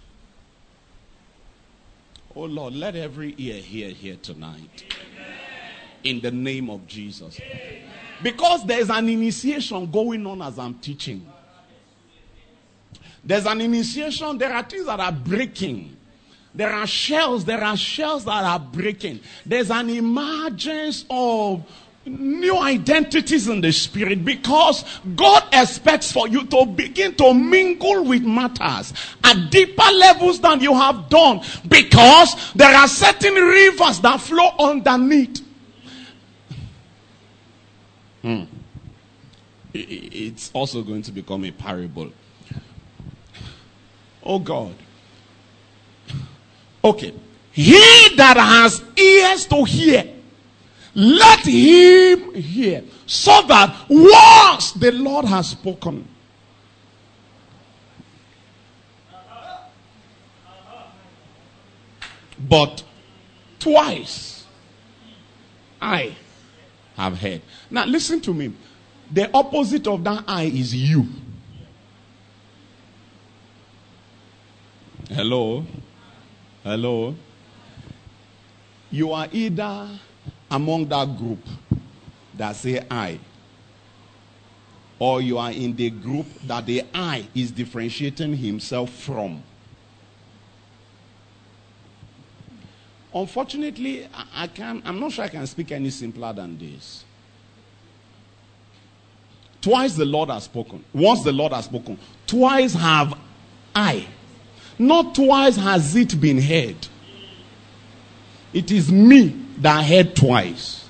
Oh Lord, let every ear hear here tonight. Amen. In the name of Jesus. Amen. Because there's an initiation going on as I'm teaching. There's an initiation. There are things that are breaking. There are shells. There are shells that are breaking. There's an emergence of new identities in the spirit, because God expects for you to begin to mingle with matters at deeper levels than you have done, because there are certain rivers that flow underneath. Hmm. It's also going to become a parable. Oh God. Okay. He that has ears to hear, let him hear, so that once the Lord has spoken, but twice I have heard. Now listen to me. The opposite of that I is you. Hello? Hello? You are either among that group that say I, or you are in the group that the I is differentiating himself from. Unfortunately, I can I'm not sure I can speak any simpler than this. Twice the Lord has spoken. Once the Lord has spoken. Twice have I. Not twice has it been heard. It is me that heard twice.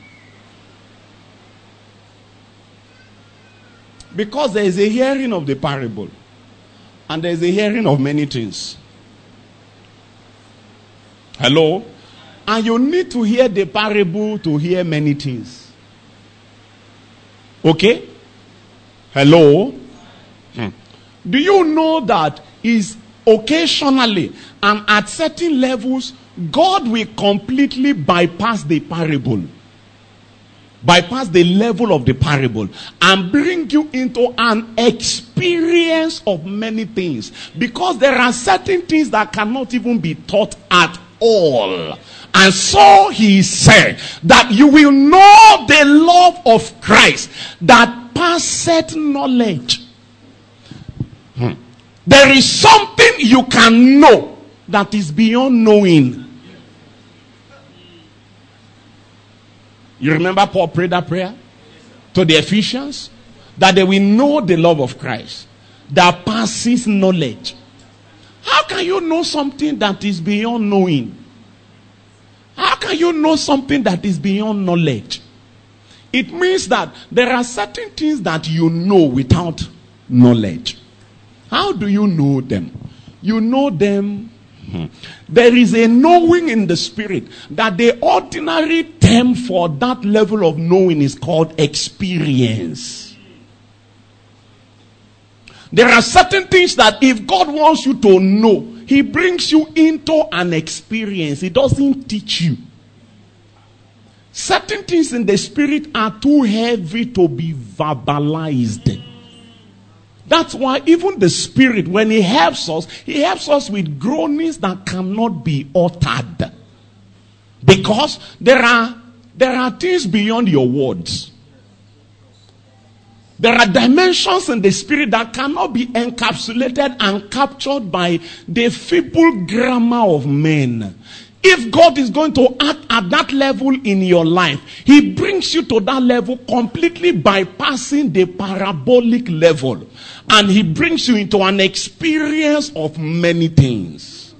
Because there is a hearing of the parable, and there is a hearing of many things. Hello? And you need to hear the parable to hear many things. Okay? Hello? Hmm. Do you know that is occasionally and at certain levels, God will completely bypass the parable, bypass the level of the parable, and bring you into an experience of many things, because there are certain things that cannot even be taught at all. And so he said that you will know the love of Christ that passeth knowledge. Hmm. There is something you can know that is beyond knowing. You remember Paul prayed that prayer to the Ephesians? That they will know the love of Christ that passes knowledge. How can you know something that is beyond knowing? How can you know something that is beyond knowledge? It means that there are certain things that you know without knowledge. How do you know them? You know them. Hmm. There is a knowing in the spirit that the ordinary term for that level of knowing is called experience. There are certain things that if God wants you to know, he brings you into an experience. He doesn't teach you. Certain things in the spirit are too heavy to be verbalized. That's why even the Spirit, when he helps us, he helps us with groanings that cannot be uttered. Because there are, there are things beyond your words. There are dimensions in the spirit that cannot be encapsulated and captured by the feeble grammar of men. If God is going to act at that level in your life, He brings you to that level completely bypassing the parabolic level. And He brings you into an experience of many things.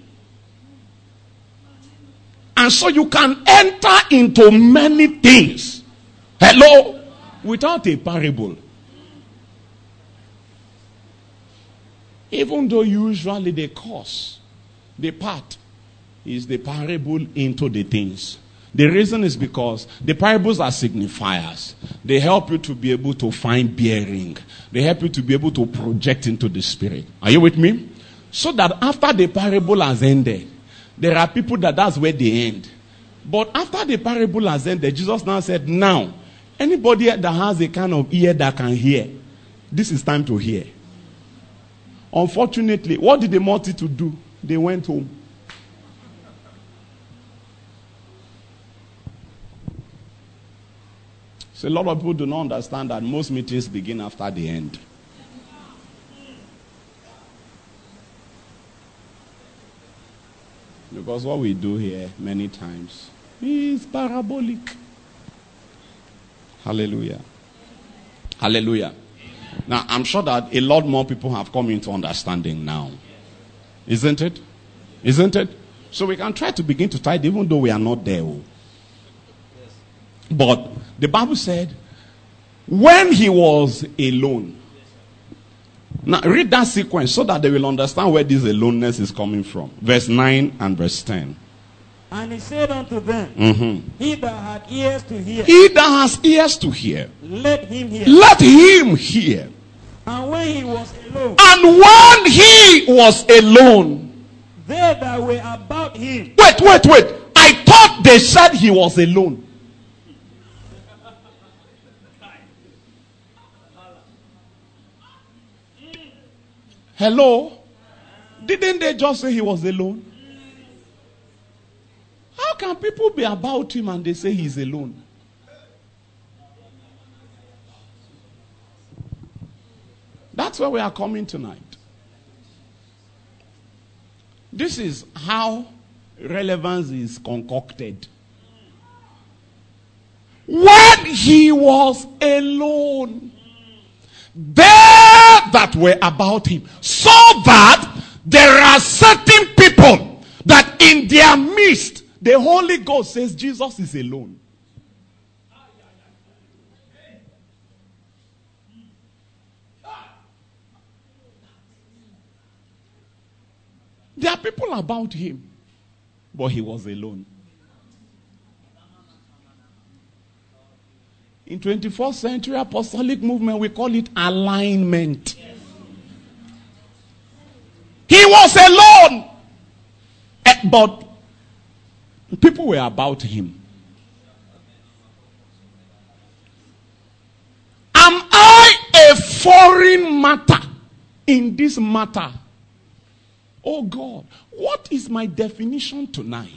And so you can enter into many things. Hello? Without a parable. Even though usually the course, the path, is the parable into the things. The reason is because the parables are signifiers. They help you to be able to find bearing. They help you to be able to project into the spirit. Are you with me? So that after the parable has ended, there are people that that's where they end. But after the parable has ended, Jesus now said, now, anybody that has a kind of ear that can hear, this is time to hear. Unfortunately, what did the multitude do? They went home. So a lot of people do not understand that most meetings begin after the end. Because what we do here many times is parabolic. Hallelujah. Hallelujah. Now, I'm sure that a lot more people have come into understanding now. Isn't it? Isn't it? So we can try to begin to tithe even though we are not there. But the Bible said, when he was alone. Now read that sequence so that they will understand where this aloneness is coming from. Verse nine and verse ten. And he said unto them, Mm-hmm. He that had ears to hear, He that has ears to hear, let him hear. let him hear. And when he was alone, And when he was alone, they that were about him, wait, wait, wait. I thought they said he was alone. Hello? Didn't they just say he was alone? How can people be about him and they say he's alone? That's where we are coming tonight. This is how relevance is concocted. When he was alone, they that were about him, so that there are certain people that in their midst, the Holy Ghost says Jesus is alone. There are people about him, but he was alone. In twenty-first century apostolic movement, we call it alignment. He was alone, but people were about him. Am I a foreign matter in this matter? Oh God, what is my definition tonight?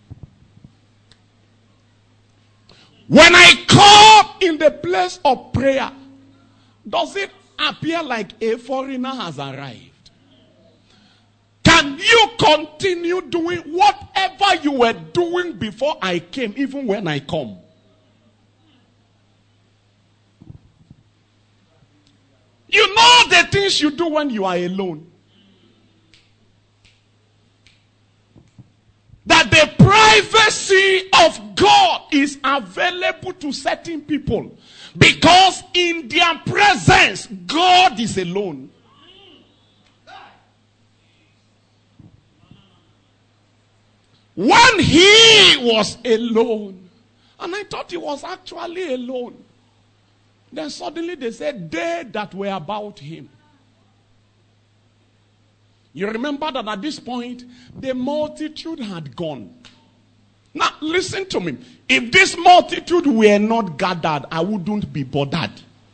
When I come in the place of prayer, does it appear like a foreigner has arrived? Can you continue doing whatever you were doing before I came, even when I come? You know the things you do when you are alone. That the privacy of God is available to certain people. Because in their presence, God is alone. When he was alone, and I thought he was actually alone, then suddenly they said, they that were about him. You remember that at this point, the multitude had gone. Now, listen to me. If this multitude were not gathered, I wouldn't be bothered.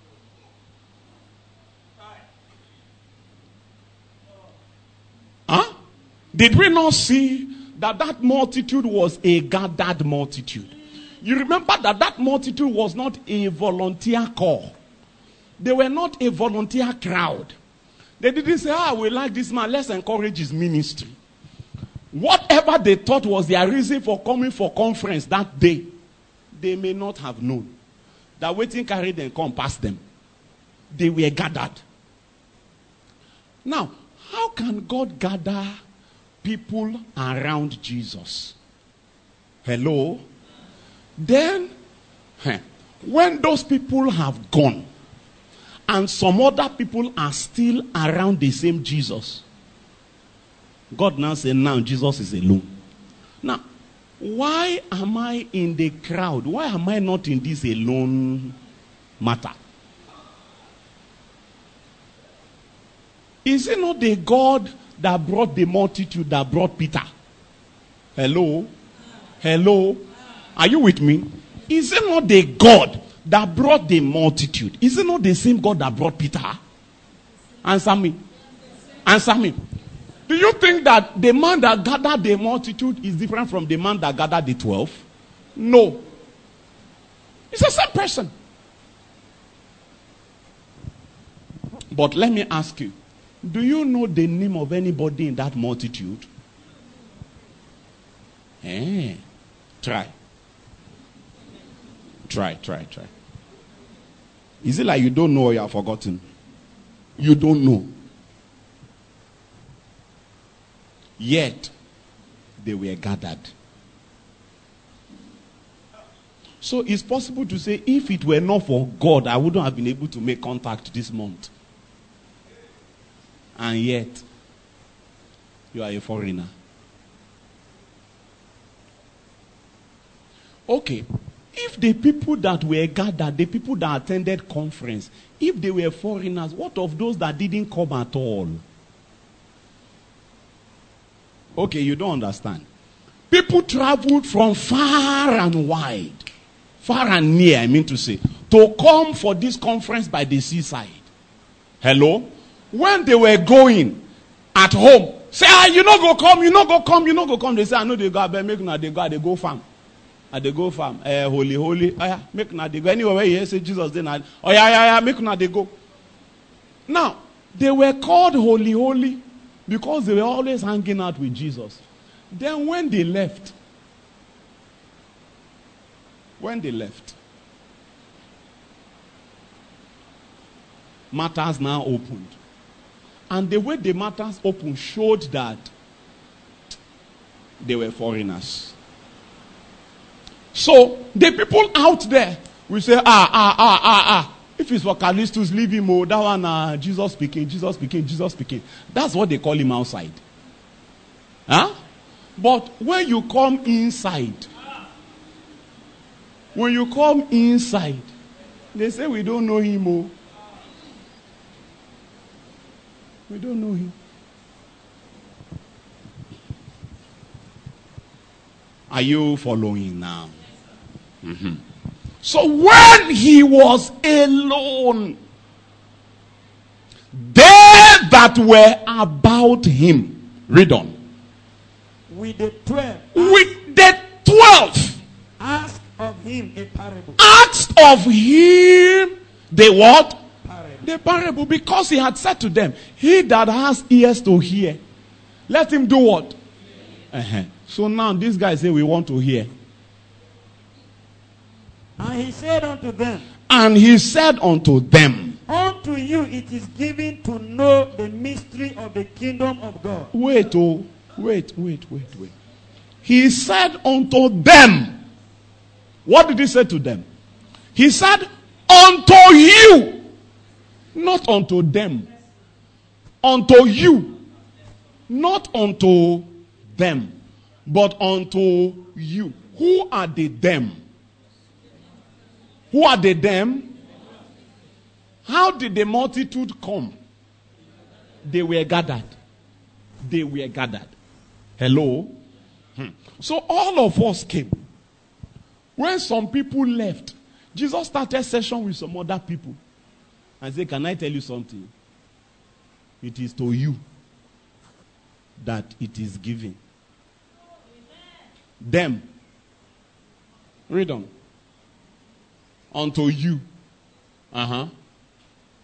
Huh? Did we not see that that multitude was a gathered multitude? You remember that that multitude was not a volunteer call. They were not a volunteer crowd. They didn't say, ah, we like this man, let's encourage his ministry. Whatever they thought was their reason for coming for conference that day, they may not have known. That waiting carried them come past them. They were gathered. Now, how can God gather people around Jesus? Hello? Then, when those people have gone, and some other people are still around the same Jesus, God now says, now Jesus is alone. Now, why am I in the crowd? Why am I not in this alone matter? Is it not the God that brought the multitude that brought Peter? Hello? Hello? Are you with me? Is it not the God that brought the multitude? Is it not the same God that brought Peter? Answer me. Answer me. Do you think that the man that gathered the multitude is different from the man that gathered the twelve? No. It's the same person. But let me ask you, do you know the name of anybody in that multitude? Eh, try. Try, try, try. Is it like you don't know or you have forgotten? You don't know. Yet, they were gathered. So it's possible to say, if it were not for God, I wouldn't have been able to make contact this month. And yet, you are a foreigner. Okay. If the people that were gathered, the people that attended conference, if they were foreigners, what of those that didn't come at all? Okay, you don't understand. People traveled from far and wide, far and near, I mean to say, to come for this conference by the seaside. Hello? When they were going at home, say, ah, you not go come, you not go come, you not go come. They say, I know they go, but make now they go, they go farm. And they go farm. Eh, holy, holy. Oh yeah, make now they go. Anyway, where you say Jesus then, oh yeah, yeah, yeah, make now they go. Now, they were called holy, holy because they were always hanging out with Jesus. Then when they left, when they left, matters now opened. And the way the matters opened showed that they were foreigners. So, the people out there will say, ah, ah, ah, ah, ah. If it's for Callistus, leave him. Oh, that one, uh, Jesus speaking, Jesus speaking, Jesus speaking. That's what they call him outside. Huh? But when you come inside, when you come inside, they say we don't know him. Oh. We don't know him. Are you following now? Mm-hmm. So when he was alone, they that were about him, read on. With the twelve. With the twelve. Asked of him a parable. Asked of him the what? Parable. The parable, because he had said to them, he that has ears to hear, let him do what? Uh-huh. So now this guy say we want to hear. And he said unto them. And he said unto them. Unto you it is given to know the mystery of the kingdom of God. Wait, oh, wait, wait, wait, wait. He said unto them. What did he say to them? He said unto you. Not unto them. Unto you. Not unto them. But unto you. Who are the them? Who are the them? How did the multitude come? They were gathered. They were gathered. Hello? Hmm. So all of us came. When some people left, Jesus started session with some other people. And said, can I tell you something? It is to you that it is given. Them. Read on. Unto you. Uh-huh.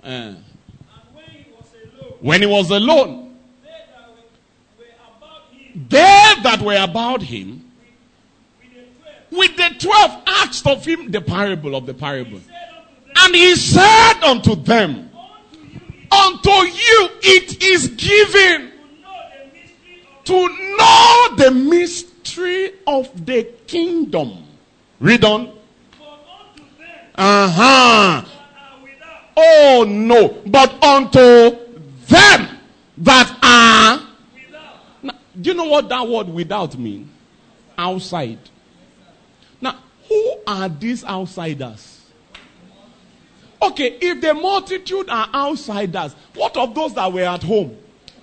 Uh, when he was alone, when he was alone, they that were, were about him, they that were about him, with the twelve, with the twelve, asked of him the parable of the parable. said unto them, And he said unto them, Unto you Unto you it it is given to know the mystery of to know the mystery of the kingdom. Read on. for unto them Uh-huh. that are without, Oh no. But unto them that are. without, Now, do you know what that word without means? Outside. Now, who are these outsiders? Okay, if the multitude are outsiders, what of those that were at home?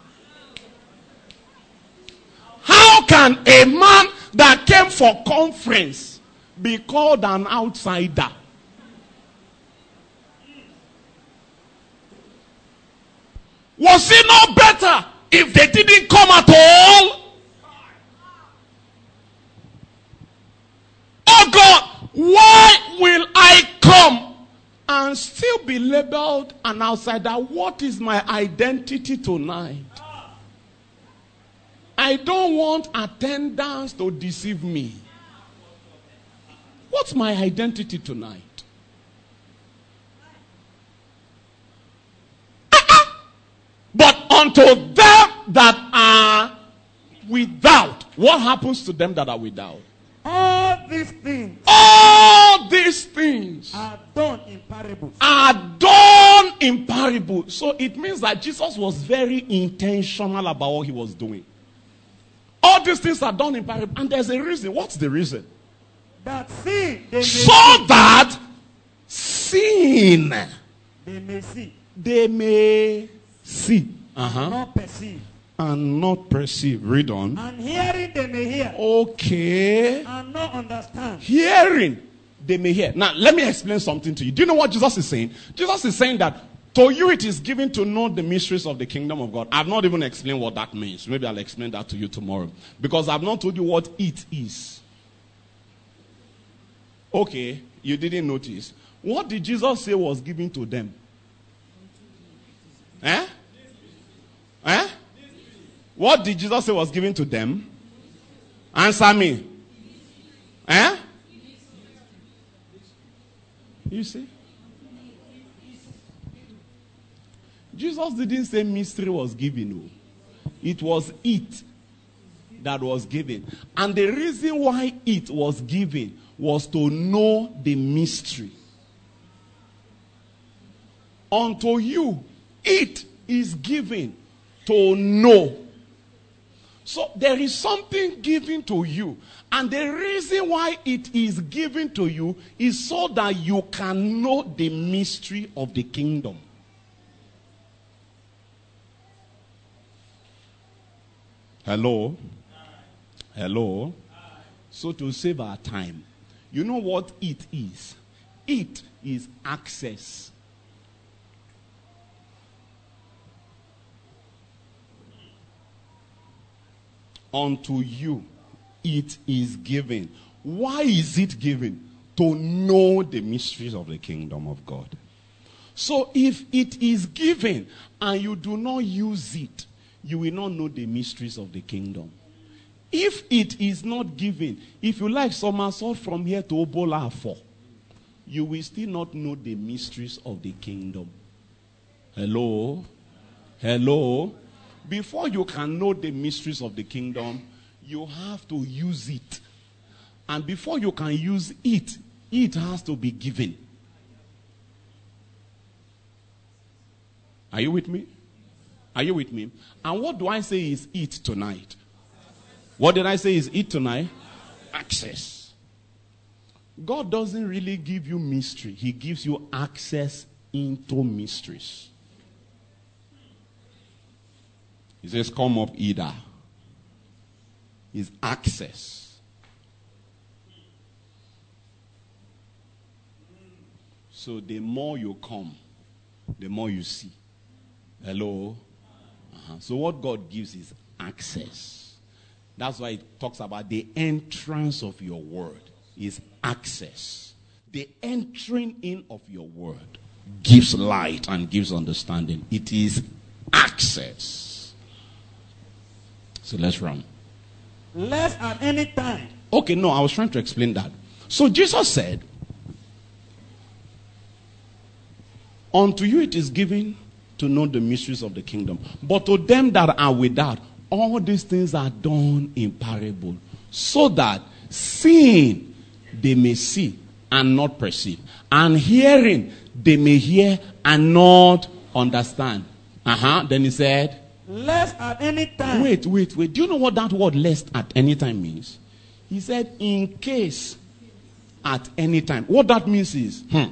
How can a man that came for conference be called an outsider? Was it not better if they didn't come at all? Oh God, why will I come and still be labeled an outsider? What is my identity tonight? I don't want attendance to deceive me. What's my identity tonight? Uh-uh. But unto them that are without, what happens to them that are without? all these things All these things are done in parables. are done in parable. So it means that Jesus was very intentional about what he was doing. All these things are done in parable. And there's a reason. What's the reason? That seeing they may So see, that seeing they may see, they may see uh-huh. not perceive, and not perceive. Read on. and hearing they may hear, Okay. and not understand. Hearing they may hear. Now let me explain something to you. Do you know what Jesus is saying? Jesus is saying that to you it is given to know the mysteries of the kingdom of God. I've not even explained what that means. Maybe I'll explain that to you tomorrow. Because I've not told you what it is. Okay, you didn't notice. What did Jesus say was given to them? Eh? Eh? What did Jesus say was given to them? Answer me. Eh? You see? Jesus didn't say mystery was given. No. It was it that was given. And the reason why it was given was to know the mystery. Unto you, it is given to know. So there is something given to you. And the reason why it is given to you is so that you can know the mystery of the kingdom. Hello? Hello? So to save our time, you know what it is? It is access. Unto you it is given. Why is it given? To know the mysteries of the kingdom of God. So if it is given and you do not use it, you will not know the mysteries of the kingdom. If it is not given, if you like somersault from here to Obola Afo, you will still not know the mysteries of the kingdom. Hello? Hello? Before you can know the mysteries of the kingdom, you have to use it. And before you can use it, it has to be given. Are you with me? Are you with me? And what do I say is it tonight? What did I say is it tonight? Access. God doesn't really give you mystery. He gives you access into mysteries. He says, come up either. Is access. So the more you come, the more you see. Hello? Uh-huh. So what God gives is access. That's why it talks about the entrance of your word is access. The entering in of your word. gives light and gives understanding. It is access. So let's run. Lest at any time. Okay, no, I was trying to explain that. So Jesus said, unto you it is given to know the mysteries of the kingdom. But to them that are without, all these things are done in parable, so that seeing they may see and not perceive, and hearing they may hear and not understand. Uh-huh. Then he said, lest at any time. Wait, wait, wait. Do you know what that word lest at any time means? He said, in case at any time. What that means is, hmm,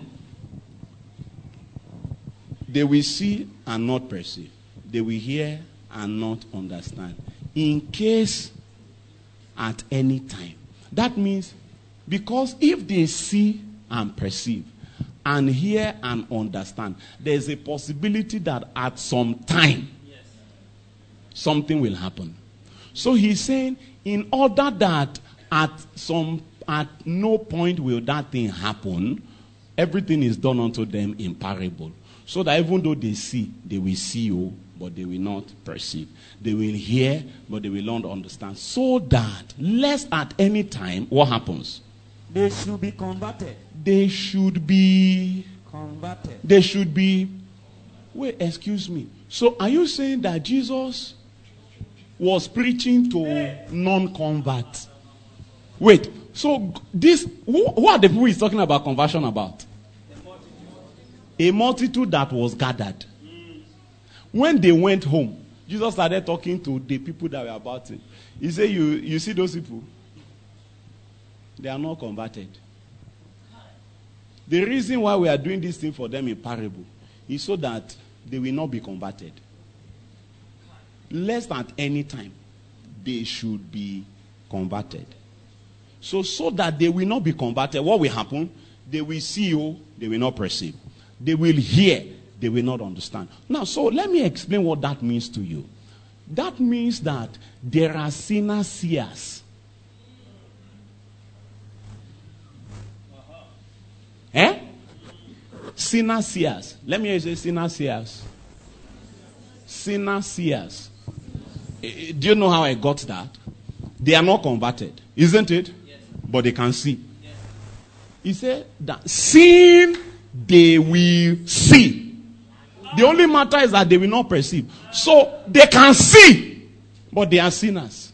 they will see and not perceive. They will hear and not understand. In case at any time. That means, because if they see and perceive and hear and understand, there's a possibility that at some time, yes, something will happen. So he's saying, in order that at some at no point will that thing happen, everything is done unto them in parable. So that even though they see, they will see you, but they will not perceive. They will hear, but they will not understand. So that, lest at any time, what happens? They should be converted. They should be converted. They should be. Wait, excuse me. So are you saying that Jesus was preaching to non-converts? Wait, so this, who, who are the people he's talking about conversion about? A multitude that was gathered. When they went home, Jesus started talking to the people that were about him. He said, you, you see those people? They are not converted. The reason why we are doing this thing for them in parable is so that they will not be converted. Lest at any time they should be converted. So, so that they will not be converted, what will happen? They will see you, they will not perceive. They will hear, they will not understand. Now, so let me explain what that means to you. That means that there are sinner seers. Eh? Sinner seers. Let me say sinner seers. Sinner seers. Do you know how I got that? They are not converted, isn't it? Yes. But they can see. Yes. He said that seeing they will see. The only matter is that they will not perceive. So they can see, but they are sinners.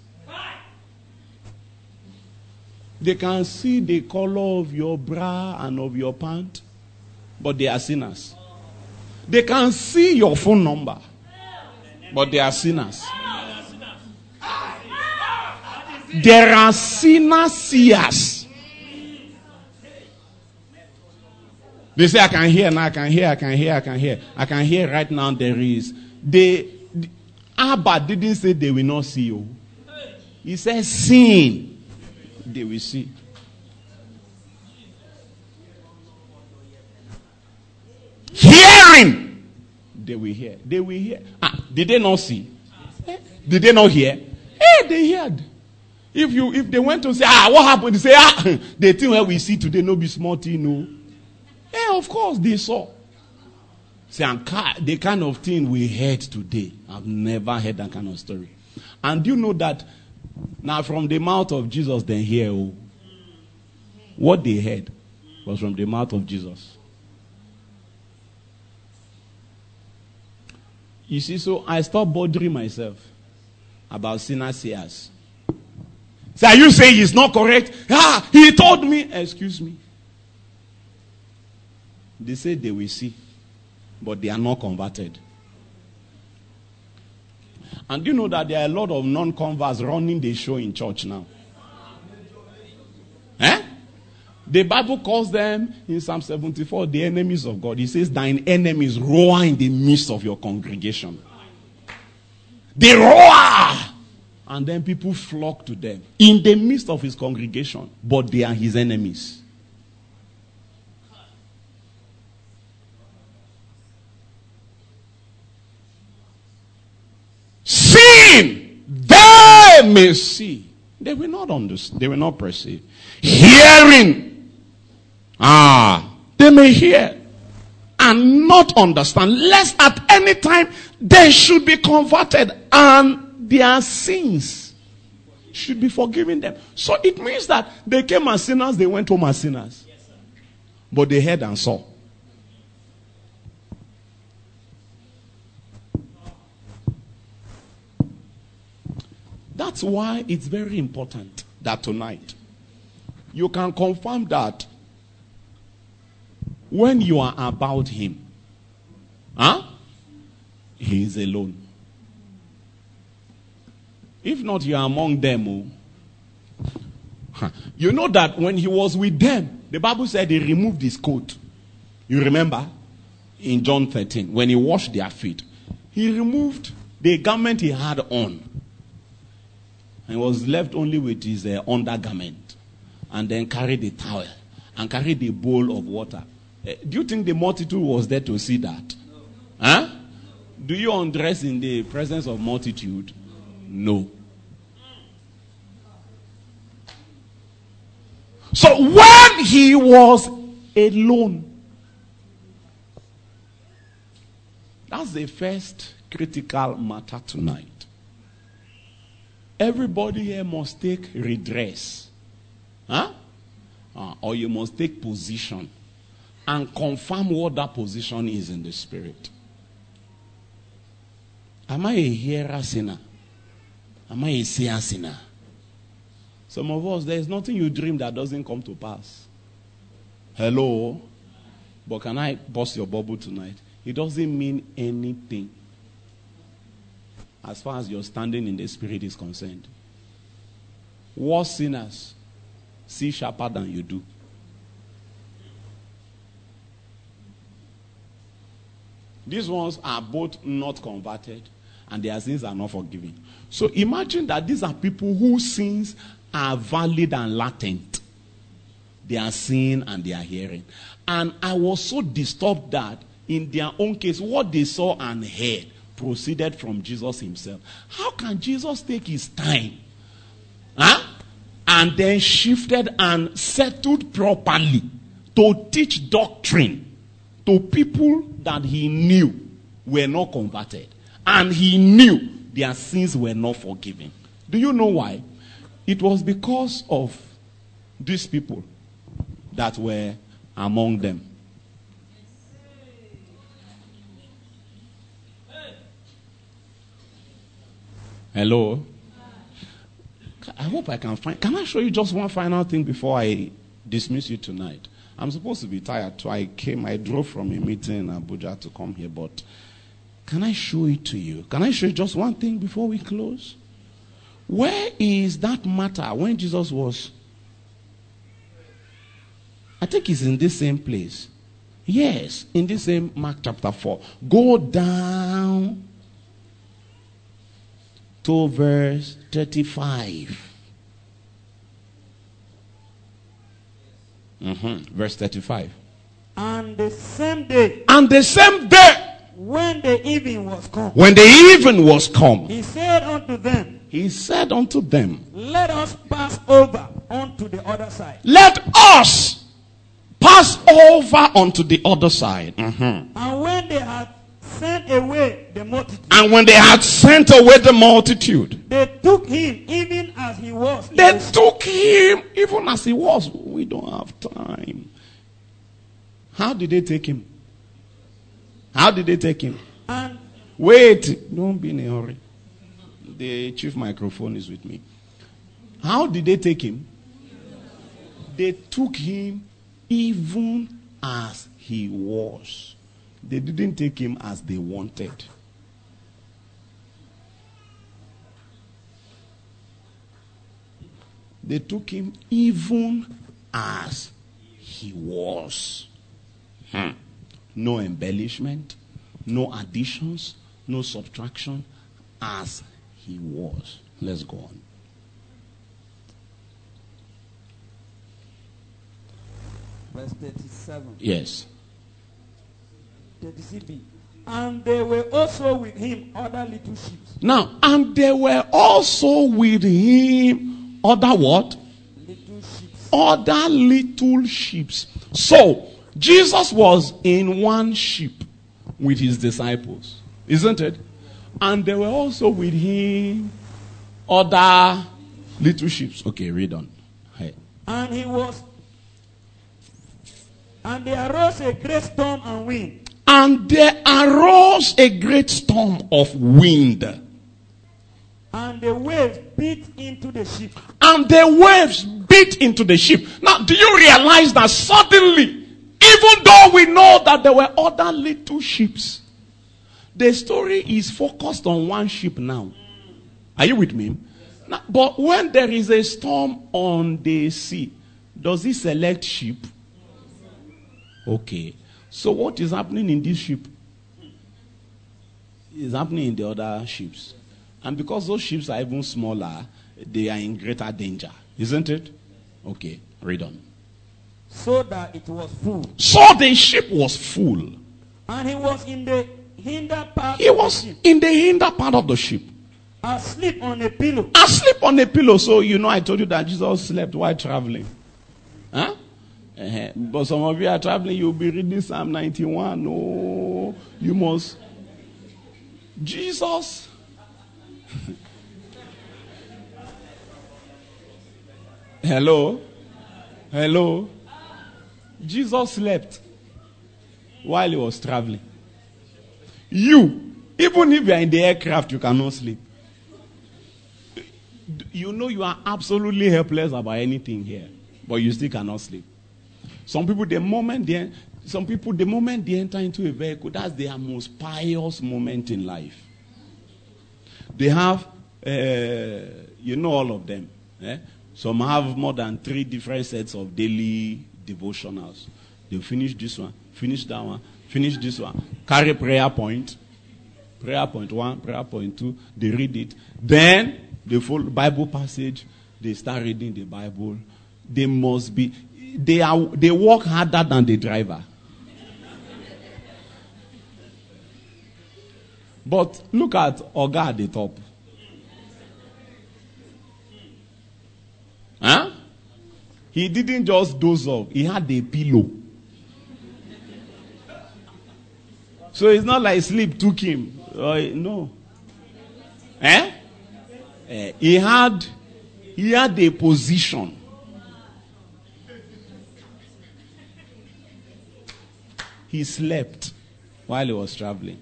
They can see the color of your bra and of your pant, but they are sinners. They can see your phone number, but they are sinners. There are sinner seers. They say, I can hear now, I can hear, I can hear, I can hear. I can hear right now there is. They, Abba didn't say they will not see you. He said, seeing, they will see. Hearing, they will hear. They will hear. Ah, did they not see? Eh? Did they not hear? Eh, they heard. If you if they went to say, ah, what happened? They say, ah, the thing where we see today, no be small thing, no. Eh, of course they saw. Say, the kind of thing we heard today, I've never heard that kind of story. And do you know that now from the mouth of Jesus they hear, oh, what they heard was from the mouth of Jesus. You see, so I stopped bothering myself about sinner seers. So are you saying it's not correct? Ah, he told me. Excuse me. They say they will see, but they are not converted. And do you know that there are a lot of non-converts running the show in church now? Eh? The Bible calls them, in Psalm seventy-four, the enemies of God. He says, thine enemies roar in the midst of your congregation. They roar! And then people flock to them in the midst of his congregation, but they are his enemies. Seeing, they may see. They will not understand. They will not perceive. Hearing, ah, they may hear and not understand, lest at any time they should be converted and their sins should be forgiven them. So it means that they came as sinners, they went home as sinners. But they heard and saw. That's why it's very important that tonight you can confirm that when you are about him, huh? He is alone. If not, you are among them. Oh. Huh. You know that when he was with them, the Bible said he removed his coat. You remember? In John thirteen, when he washed their feet, he removed the garment he had on. And was left only with his uh, undergarment. And then carried a towel. And carried a bowl of water. Uh, do you think the multitude was there to see that? No. Huh? Do you undress in the presence of multitude? No. So when he was alone, that's the first critical matter tonight. Everybody here must take redress. Huh? Uh, or you must take position and confirm what that position is in the spirit. Am I a hearer sinner? Am I a seer sinner? Some of us, there is nothing you dream that doesn't come to pass. Hello? But can I bust your bubble tonight? It doesn't mean anything as far as your standing in the spirit is concerned. Worse sinners see sharper than you do. These ones are both not converted and their sins are not forgiven. So imagine that these are people whose sins are valid and latent. They are seeing and they are hearing. And I was so disturbed that in their own case, what they saw and heard proceeded from Jesus himself. How can Jesus take his time, huh? And then shifted and settled properly to teach doctrine to people that he knew were not converted, and he knew their sins were not forgiven? Do you know why? It was because of these people that were among them. Hello? I hope I can find... Can I show you just one final thing before I dismiss you tonight? I'm supposed to be tired, so I came, I drove from a meeting in Abuja to come here, but can I show it to you? Can I show you just one thing before we close? Where is that matter when Jesus was... I think it's in this same place. Yes, in this same Mark chapter four. Go down to verse thirty-five. Mm-hmm. Verse thirty-five. And the same day. And the same day. When the evening was come. When the evening was come. He said unto them. He said unto them. Let us pass over unto the other side. Let us pass over onto the other side. Mm-hmm. And when they had sent away the multitude. And when they had sent away the multitude. They took him even as he was. They took him even as he was. We don't have time. How did they take him? How did they take him? And wait, don't be in a hurry. The chief microphone is with me. How did they take him? They took him even as he was. They didn't take him as they wanted. They took him even as he was. Hmm. No embellishment, no additions, no subtraction, as he was. Let's go on. Verse thirty-seven. Yes. thirty-six b. And there were also with him other little sheep. Now, and there were also with him other what? Little sheep. Other little sheep. So, Jesus was in one ship with his disciples, isn't it? And they were also with him other little ships. Okay, read on. Hey. And he was, and there arose a great storm and wind. And there arose a great storm of wind. And the waves beat into the ship. And the waves beat into the ship. Now, do you realize that suddenly, even though we know that there were other little ships, the story is focused on one ship now. Are you with me? Now, but when there is a storm on the sea, does he select ship? Okay. So what is happening in this ship is happening in the other ships. And because those ships are even smaller, they are in greater danger. Isn't it? Okay, read on. So that it was full. So the ship was full. And he was in the hinder part He of was the ship, in the hinder part of the ship. asleep on a pillow. Asleep on a pillow. So you know I told you that Jesus slept while traveling. Huh? Uh-huh. But some of you are traveling, you'll be reading Psalm ninety-one. Oh, you must. Jesus. Hello? Hello? Jesus slept while he was traveling. You, even if you are in the aircraft, you cannot sleep. You know you are absolutely helpless about anything here, but you still cannot sleep. Some people, the moment they, some people, the moment they enter into a vehicle, that's their most pious moment in life. They have, uh, you know, all of them. Eh? Some have more than three different sets of daily devotionals. They finish this one, finish that one, finish this one, carry prayer point, prayer point one, prayer point two. They read it. Then they follow Bible passage. They start reading the Bible. They must be. They are. They work harder than the driver. But look at Oga at the top. Huh? He didn't just doze off. He had a pillow. So it's not like sleep took him. Uh, no. Eh? Uh, he had he had a position. He slept while he was traveling.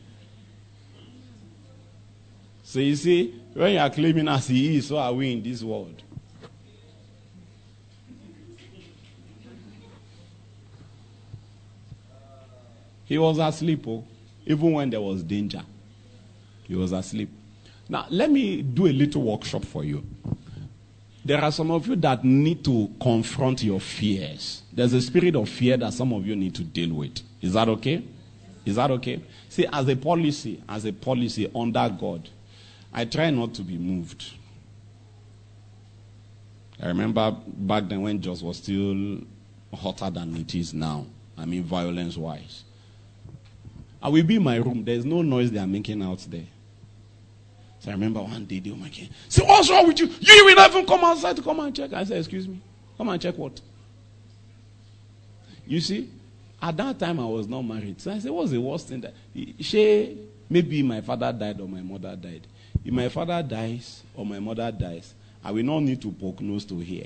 So you see, when you are claiming as he is, so are we in this world. He was asleep, oh, even when there was danger. He was asleep. Now, let me do a little workshop for you. There are some of you that need to confront your fears. There's a spirit of fear that some of you need to deal with. Is that okay? Is that okay? See, as a policy, as a policy under God, I try not to be moved. I remember back then when Jos was still hotter than it is now. I mean, violence-wise. I will be in my room. There's no noise they are making out there. So I remember one day they were making, say, what's wrong with you? You will not even come outside to come and check. I said, excuse me. Come and check what? You see, at that time I was not married. So I said, what's the worst thing that, she, maybe my father died or my mother died. If my father dies or my mother dies, I will not need to poke nose to hear.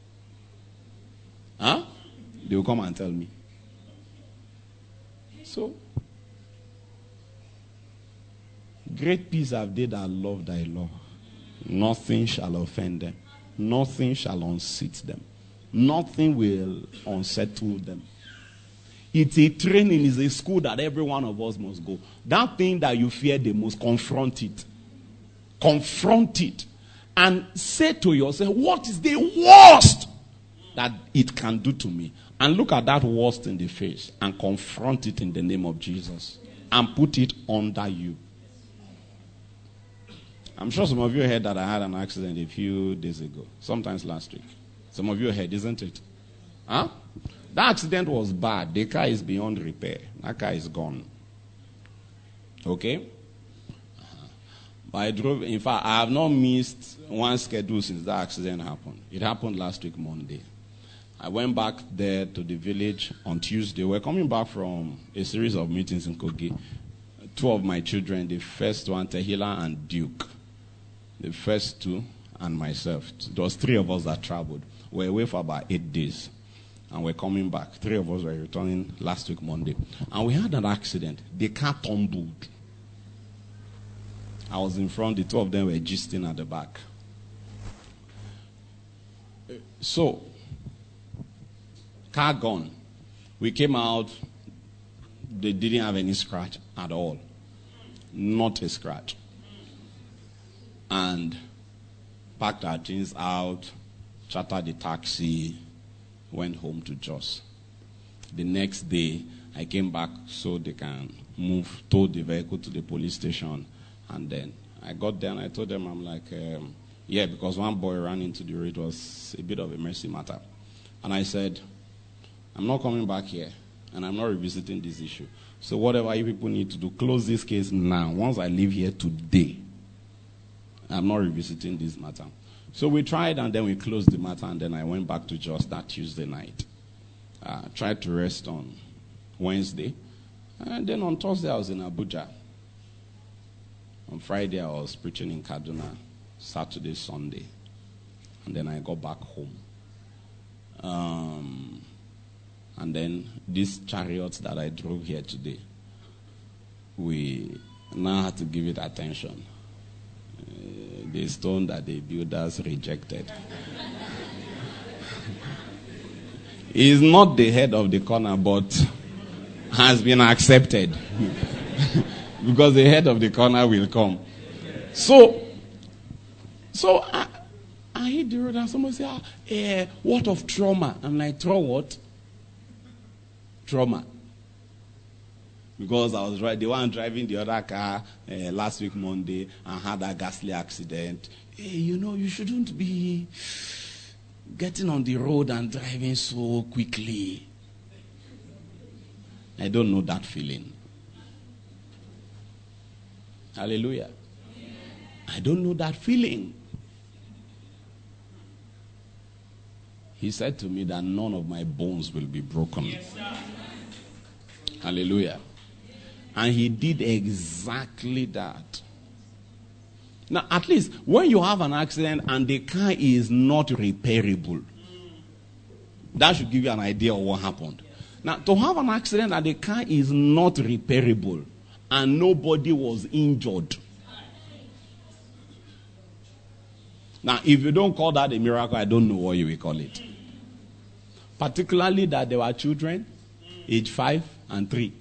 Huh? They will come and tell me. So, great peace have they that love thy law. Nothing shall offend them. Nothing shall unseat them. Nothing will unsettle them. It's a training, it's a school that every one of us must go. That thing that you fear the most, confront it. Confront it. And say to yourself, what is the worst that it can do to me? And look at that worst in the face and confront it in the name of Jesus. And put it under you. I'm sure some of you heard that I had an accident a few days ago. Sometimes last week. Some of you heard, isn't it? Huh? That accident was bad. The car is beyond repair. That car is gone. Okay? Uh-huh. But I drove, in fact, I have not missed one schedule since that accident happened. It happened last week, Monday. I went back there to the village on Tuesday. We're coming back from a series of meetings in Kogi. Two of my children, the first one, Tehila and Duke. The first two, and myself. There was three of us that traveled. We were away for about eight days. And we're coming back. Three of us were returning last week, Monday. And we had an accident. The car tumbled. I was in front. The two of them were gisting at the back. So, car gone. We came out. They didn't have any scratch at all. Not a scratch. And packed our things out, chartered the taxi, went home to Jos. The next day, I came back so they can move, towed the vehicle to the police station. And then I got there and I told them, I'm like, um, yeah, because one boy ran into the road. It was a bit of a messy matter. And I said, I'm not coming back here, and I'm not revisiting this issue. So whatever you people need to do, close this case now. Once I leave here today, I'm not revisiting this matter. So we tried, and then we closed the matter, and then I went back to Jos that Tuesday night. Uh, tried to rest on Wednesday. And then on Thursday, I was in Abuja. On Friday, I was preaching in Kaduna. Saturday, Sunday. And then I got back home. Um, and then this chariot that I drove here today, we now had to give it attention. Uh, the stone that the builders rejected. He is not the head of the corner, but has been accepted. Because the head of the corner will come. So, so I, I hit the road and somebody said, ah, eh, what of trauma? I'm like, trauma what? Trauma. Because I was right, the one driving the other car uh, last week Monday and had a ghastly accident. Hey, you know, you shouldn't be getting on the road and driving so quickly. I don't know that feeling. Hallelujah. I don't know that feeling. He said to me that none of my bones will be broken. Yes, hallelujah. And he did exactly that. Now, at least when you have an accident and the car is not repairable, that should give you an idea of what happened. Now, to have an accident and the car is not repairable and nobody was injured. Now, if you don't call that a miracle, I don't know what you will call it. Particularly that there were children, age five and three,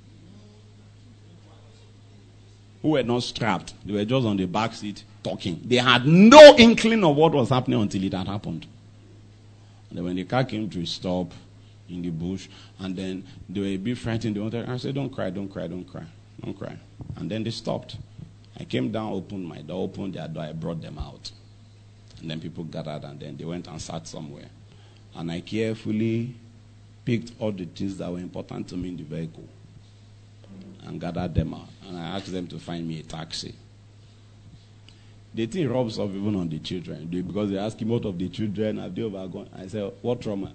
who were not strapped. They were just on the back seat talking. They had no inkling of what was happening until it had happened. And then when the car came to a stop in the bush, and then they were a bit frightened, they wanted, I said, don't cry, don't cry, don't cry, don't cry. And then they stopped. I came down, opened my door, opened their door, I brought them out. And then people gathered, and then they went and sat somewhere. And I carefully picked all the things that were important to me in the vehicle and gathered them out. And I asked them to find me a taxi. The thing rubs off even on the children. Because they ask him, what of the children? Have they overgone? I said, what trauma?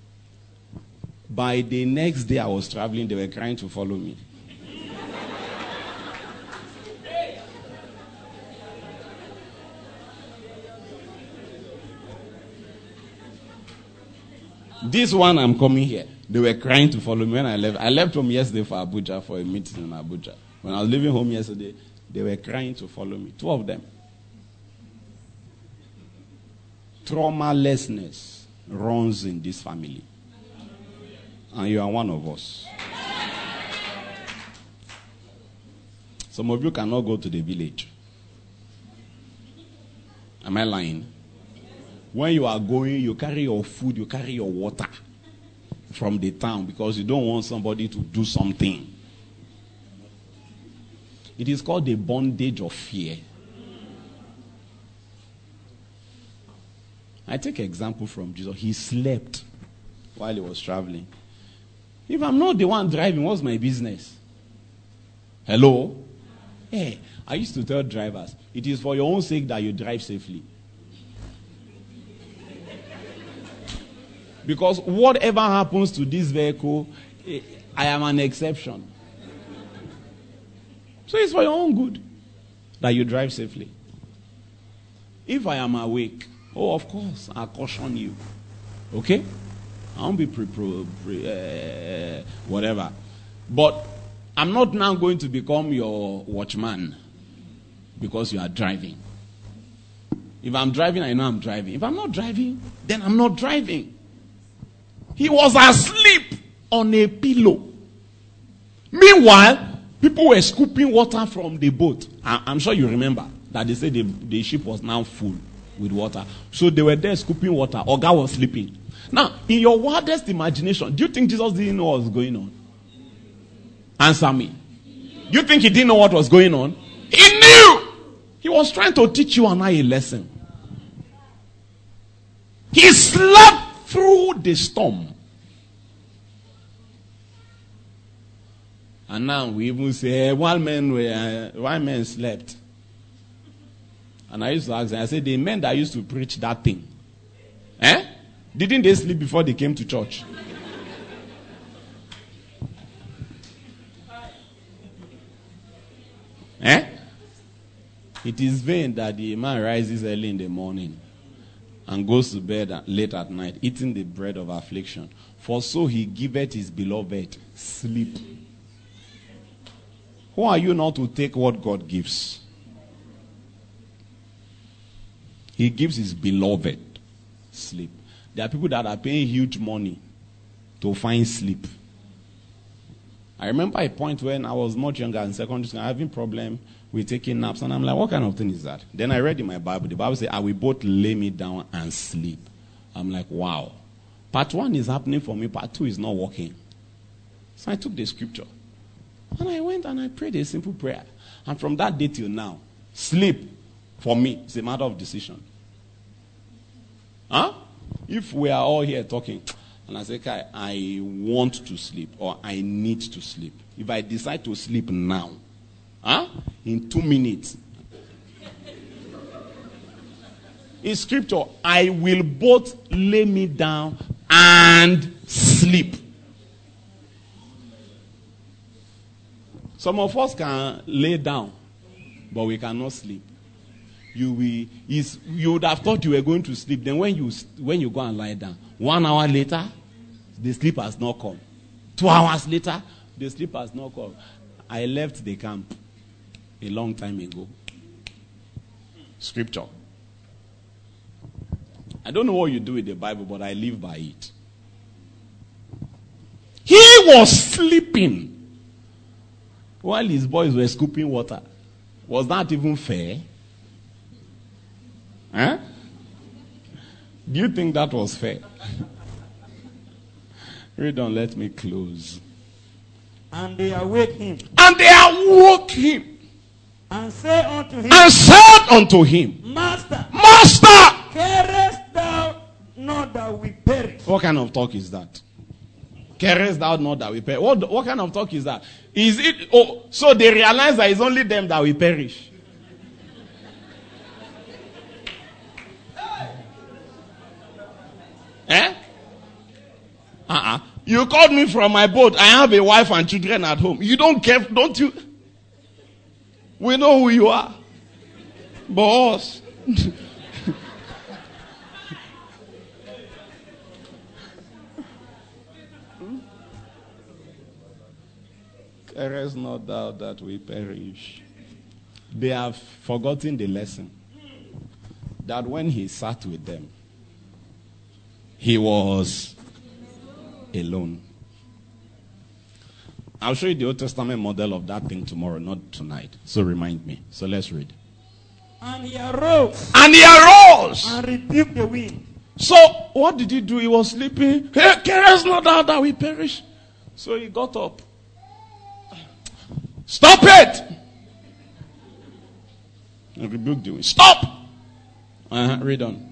By the next day I was traveling, they were trying to follow me. This one, I'm coming here. They were crying to follow me when I left. I left home yesterday for Abuja, for a meeting in Abuja. When I was leaving home yesterday, they were crying to follow me. Two of them. Traumalessness runs in this family. And you are one of us. Some of you cannot go to the village. Am I lying? When you are going, you carry your food, you carry your water from the town because you don't want somebody to do something. It is called the bondage of fear. I take an example from Jesus. He slept while he was traveling. If I'm not the one driving, what's my business? Hello? Hey, I used to tell drivers, it is for your own sake that you drive safely. Because whatever happens to this vehicle, I am an exception. So it's for your own good that you drive safely. If I am awake, oh, of course, I'll caution you. Okay? I won't be pre, pre, pre uh, whatever. But I'm not now going to become your watchman because you are driving. If I'm driving, I know I'm driving. If I'm not driving, then I'm not driving. He was asleep on a pillow. Meanwhile, people were scooping water from the boat. I, I'm sure you remember that they said the, the ship was now full with water. So they were there scooping water. Oga was sleeping. Now, in your wildest imagination, do you think Jesus didn't know what was going on? Answer me. Do you think he didn't know what was going on? He knew! He was trying to teach you and I a lesson. He slept through the storm. And now we even say, while men were, while men slept. And I used to ask them, I said, the men that used to preach that thing, eh? Didn't they sleep before they came to church? Eh? It is vain that the man rises early in the morning and goes to bed late at night, eating the bread of affliction. For so he giveth his beloved sleep. Who are you not to take what God gives? He gives his beloved sleep. There are people that are paying huge money to find sleep. I remember a point when I was much younger in secondary school, having problem with taking naps. And I'm like, what kind of thing is that? Then I read in my Bible, the Bible says, I will both lay me down and sleep. I'm like, wow. Part one is happening for me, part two is not working. So I took the scripture. And I went and I prayed a simple prayer. And from that day till now, sleep, for me, is a matter of decision. Huh? If we are all here talking, and I say, okay, I want to sleep, or I need to sleep. If I decide to sleep now, huh? In two minutes, in scripture, I will both lay me down and sleep. Some of us can lay down, but we cannot sleep. You will, is you would have thought you were going to sleep. Then when you when you go and lie down, one hour later, the sleep has not come. Two hours later, the sleep has not come. I left the camp a long time ago. Scripture. I don't know what you do with the Bible, but I live by it. He was sleeping while his boys were scooping water. Was that even fair? Huh? Do you think that was fair? Read on, let me close. And they awake him. And they awoke him. And said unto him. And said unto him. Master. Master. Carest thou not that we perish? What kind of talk is that? Carest thou not that we perish? What, what kind of talk is that? Is it, oh, so they realize that it's only them that will perish. Eh? Uh-uh. You called me from my boat. I have a wife and children at home. You don't care, don't you? We know who you are. But us. Carest not thou that we perish. They have forgotten the lesson. That when he sat with them, he was alone. I'll show you the Old Testament model of that thing tomorrow, not tonight. So remind me. So let's read. And he arose. And he arose. And rebuked the wind. So what did he do? He was sleeping. Hey, carest not thou that we perish. So he got up. Stop it! And rebuked the wind. Stop! Uh-huh. Read on.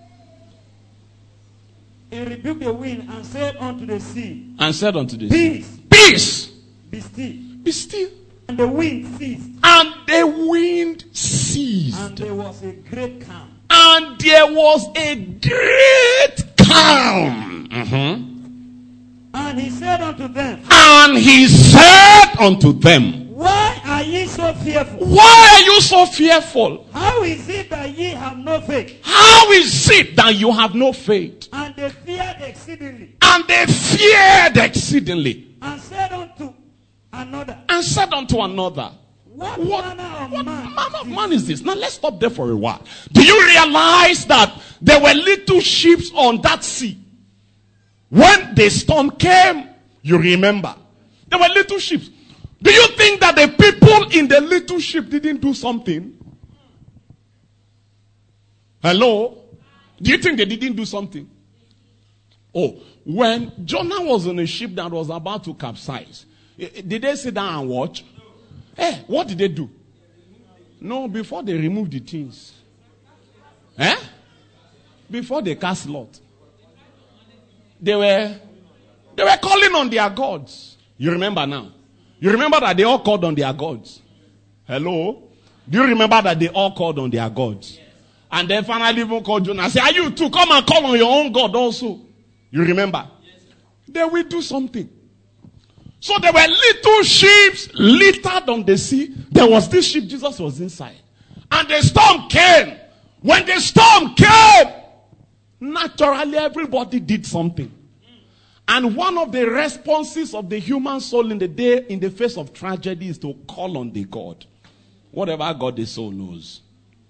He rebuked the wind and said unto the sea. And said unto the Peace. sea. Peace. Be still. Be still. And the wind ceased. And the wind ceased. And there was a great calm. And there was a great calm. Mm-hmm. And he said unto them, And he said unto them, Why are ye so fearful? Why are you so fearful? How is it that ye have no faith? How is it that you have no faith? And they feared exceedingly, And they feared exceedingly, and said unto another, and said unto another, What, What, manner of what man? manner of man is this? Now let's stop there for a while. Do you realize that there were little ships on that sea? When the storm came, you remember, there were little ships. Do you think that the people in the little ship didn't do something? Hello? Do you think they didn't do something? Oh, when Jonah was on a ship that was about to capsize, did they sit down and watch? Eh, what did they do? No, before they removed the things. Eh? Before they cast lot. They were, they were calling on their gods. You remember now? You remember that they all called on their gods? Hello? Do you remember that they all called on their gods? And then finally even called Jonah and said, Are you too? Come and call on your own God also. You remember? They will do something. So there were little ships littered on the sea. There was this ship, Jesus was inside. And the storm came. When the storm came, naturally everybody did something. And one of the responses of the human soul in the day, in the face of tragedy, is to call on the God. Whatever God the soul knows.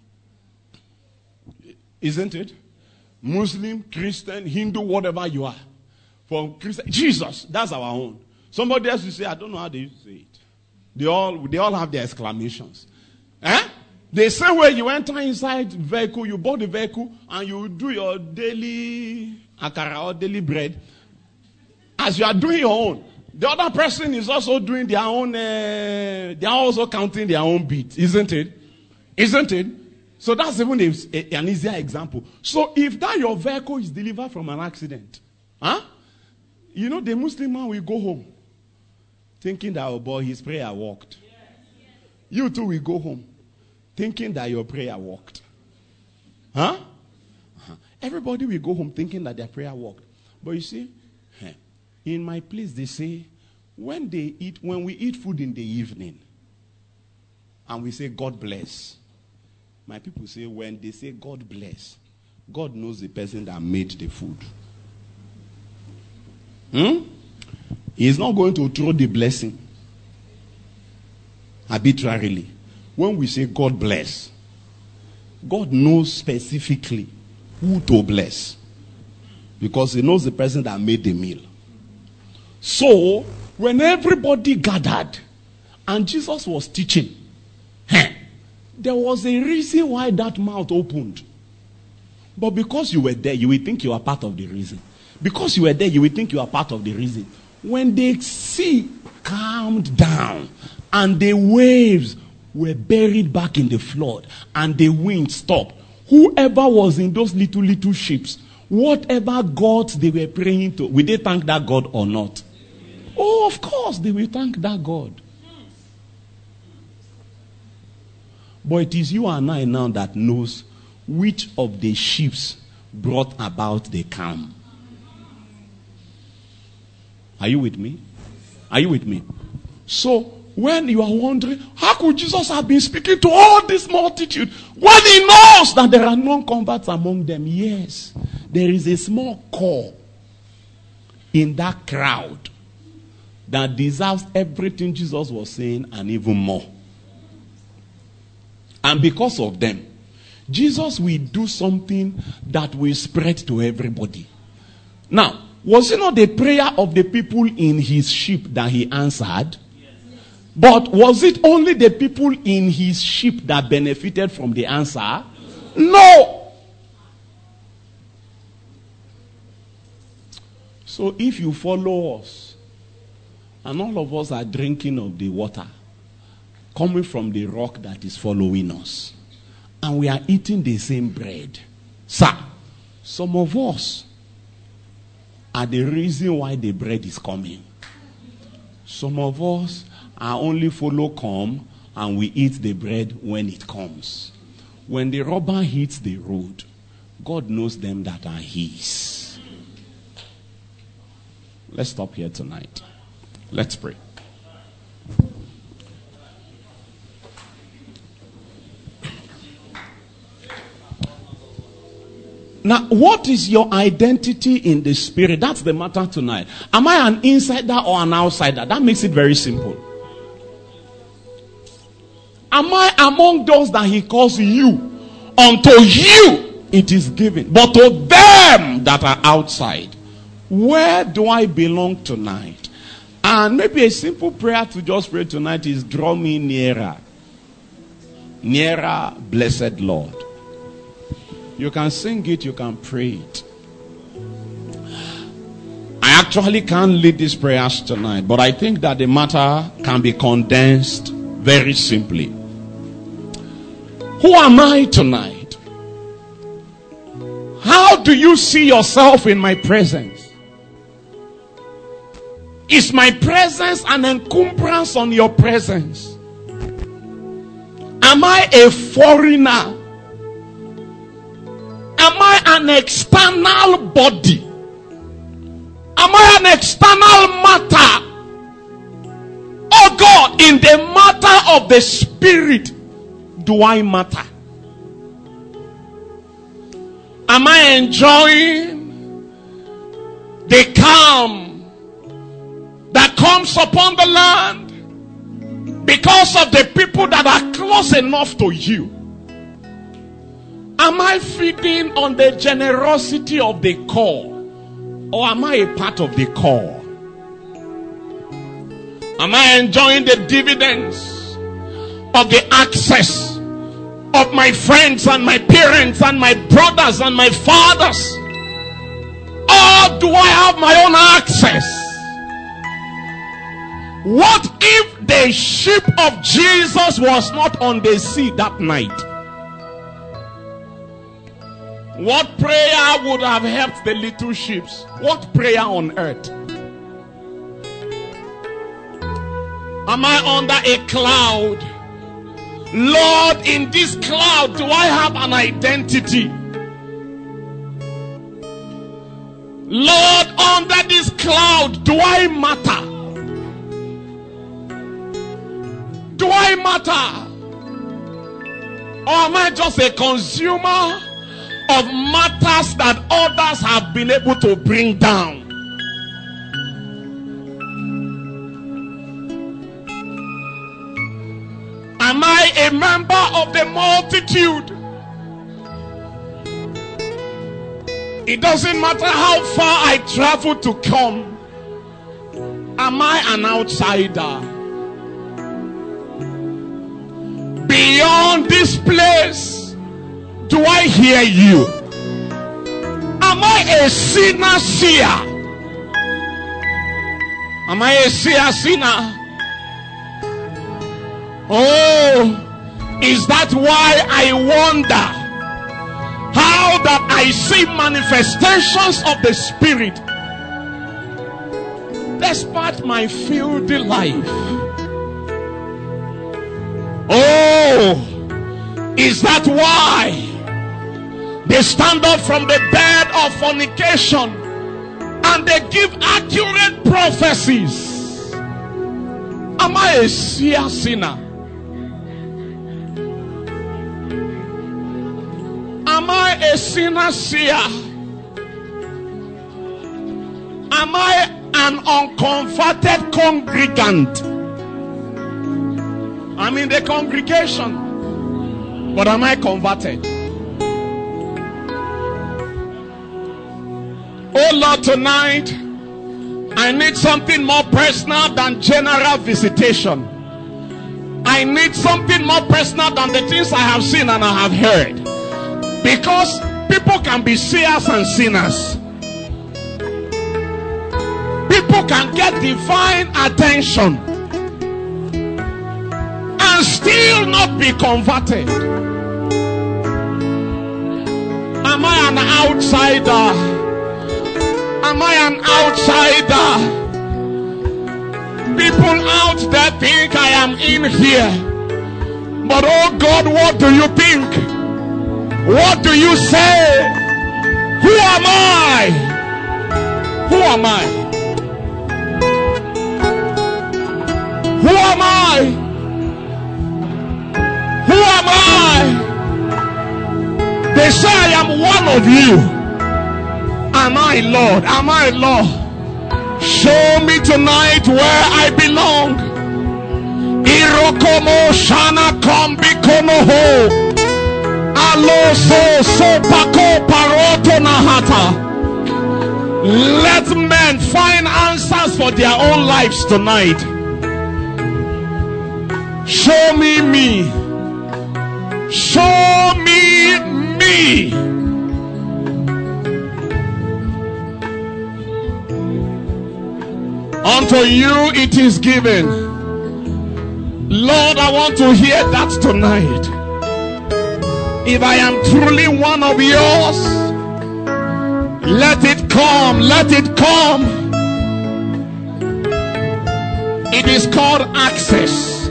Isn't it? Muslim, Christian, Hindu, whatever you are. For Christian, Jesus, that's our own. Somebody else will say, I don't know how they used to say it. They all, they all have their exclamations. Eh? The same way you enter inside vehicle, you bought the vehicle, and you do your daily akara or daily bread. As you are doing your own, the other person is also doing their own, uh, they are also counting their own beat, isn't it? Isn't it? So that's even a, a, an easier example. So if that your vehicle is delivered from an accident, huh? You know, the Muslim man will go home thinking that, oh boy, his prayer worked. You too will go home thinking that your prayer worked. Huh? Uh-huh. Everybody will go home thinking that their prayer worked. But you see, in my place they say, when they eat, when we eat food in the evening, and we say, God bless. My people say, when they say, God bless, God knows the person that made the food. Hmm? He is not going to throw the blessing arbitrarily. When we say God bless, God knows specifically who to bless. Because he knows the person that made the meal. So, when everybody gathered and Jesus was teaching, huh, there was a reason why that mouth opened. But because you were there, you will think you are part of the reason. Because you were there, you will think you are part of the reason. When the sea calmed down and the waves were buried back in the flood and the wind stopped, whoever was in those little, little ships, whatever gods they were praying to, will they thank that God or not? Oh, of course, they will thank that God. But it is you and I now that knows which of the ships brought about the calm. Are you with me? Are you with me? So, when you are wondering, how could Jesus have been speaking to all this multitude when he knows that there are non-converts among them? Yes, there is a small core in that crowd that deserves everything Jesus was saying and even more. And because of them, Jesus will do something that will spread to everybody. Now, was it not the prayer of the people in his ship that he answered? But was it only the people in his ship that benefited from the answer? No. So if you follow us, and all of us are drinking of the water coming from the rock that is following us, and we are eating the same bread, sir, some of us are the reason why the bread is coming. Some of us are only follow come and we eat the bread when it comes. When the rubber hits the road, God knows them that are his. Let's stop here tonight. Let's pray. Now, what is your identity in the spirit? That's the matter tonight. Am I an insider or an outsider? That makes it very simple. Am I among those that he calls you? Unto you it is given, but to them that are outside. Where do I belong tonight? And maybe a simple prayer to just pray tonight is, draw me nearer. Nearer, blessed Lord. You can sing it, you can pray it. I actually can't lead these prayers tonight, but I think that the matter can be condensed very simply. Who am I tonight? How do you see yourself in my presence? Is my presence an encumbrance on your presence? Am I a foreigner? Am I an external body? Am I an external matter? Oh God, in the matter of the spirit, do I matter? Am I enjoying the calm that comes upon the land because of the people that are close enough to you? Am I feeding on the generosity of the core? Or am I a part of the core? Am I enjoying the dividends of the access of my friends and my parents and my brothers and my fathers? Or do I have my own access? What if the ship of Jesus was not on the sea that night? What prayer would have helped the little ships? What prayer on earth? Am I under a cloud? Lord, in this cloud, do I have an identity? Lord, under this cloud, do I matter? Do I matter? Or am I just a consumer of matters that others have been able to bring down? Am I a member of the multitude? It doesn't matter how far I travel to come. Am I an outsider? Beyond this place, do I hear you? Am I a sinner seer? Am I a seer sinner? Oh, is that why I wonder how that I see manifestations of the Spirit despite my filthy life? Oh, is that why they stand up from the bed of fornication and they give accurate prophecies? Am I a seer sinner? Am I a sinner seer? Am I an unconverted congregant? I'm in the congregation, but am I converted? Oh Lord, tonight I need something more personal than general visitation. I need something more personal than the things I have seen and I have heard. Because people can be seers and sinners. People can get divine attention and still not be converted. Am I an outsider? Am I an outsider? People out there think I am in here. But oh God, what do you think? What do you say? Who am I? Who am I? Who am I? Who am I? They say I am one of you. Am I, Lord? Am I, Lord? Show me tonight where I belong. Irokomo shana kombi konoho. Alo so so pako paroto nahata. Let men find answers for their own lives tonight. Show me me. Show me me. Unto you it is given. Lord, I want to hear that tonight. If I am truly one of yours, let it come, let it come. It is called access.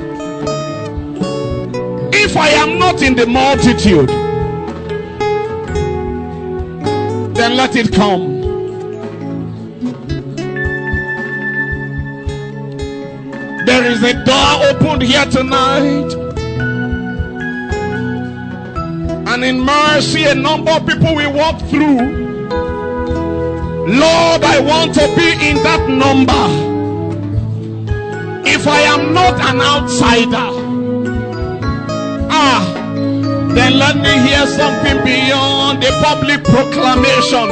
If I am not in the multitude, then let it come. There is a door opened here tonight. And in mercy, a number of people will walk through. Lord, I want to be in that number. If I am not an outsider, ah, then let me hear something beyond the public proclamation.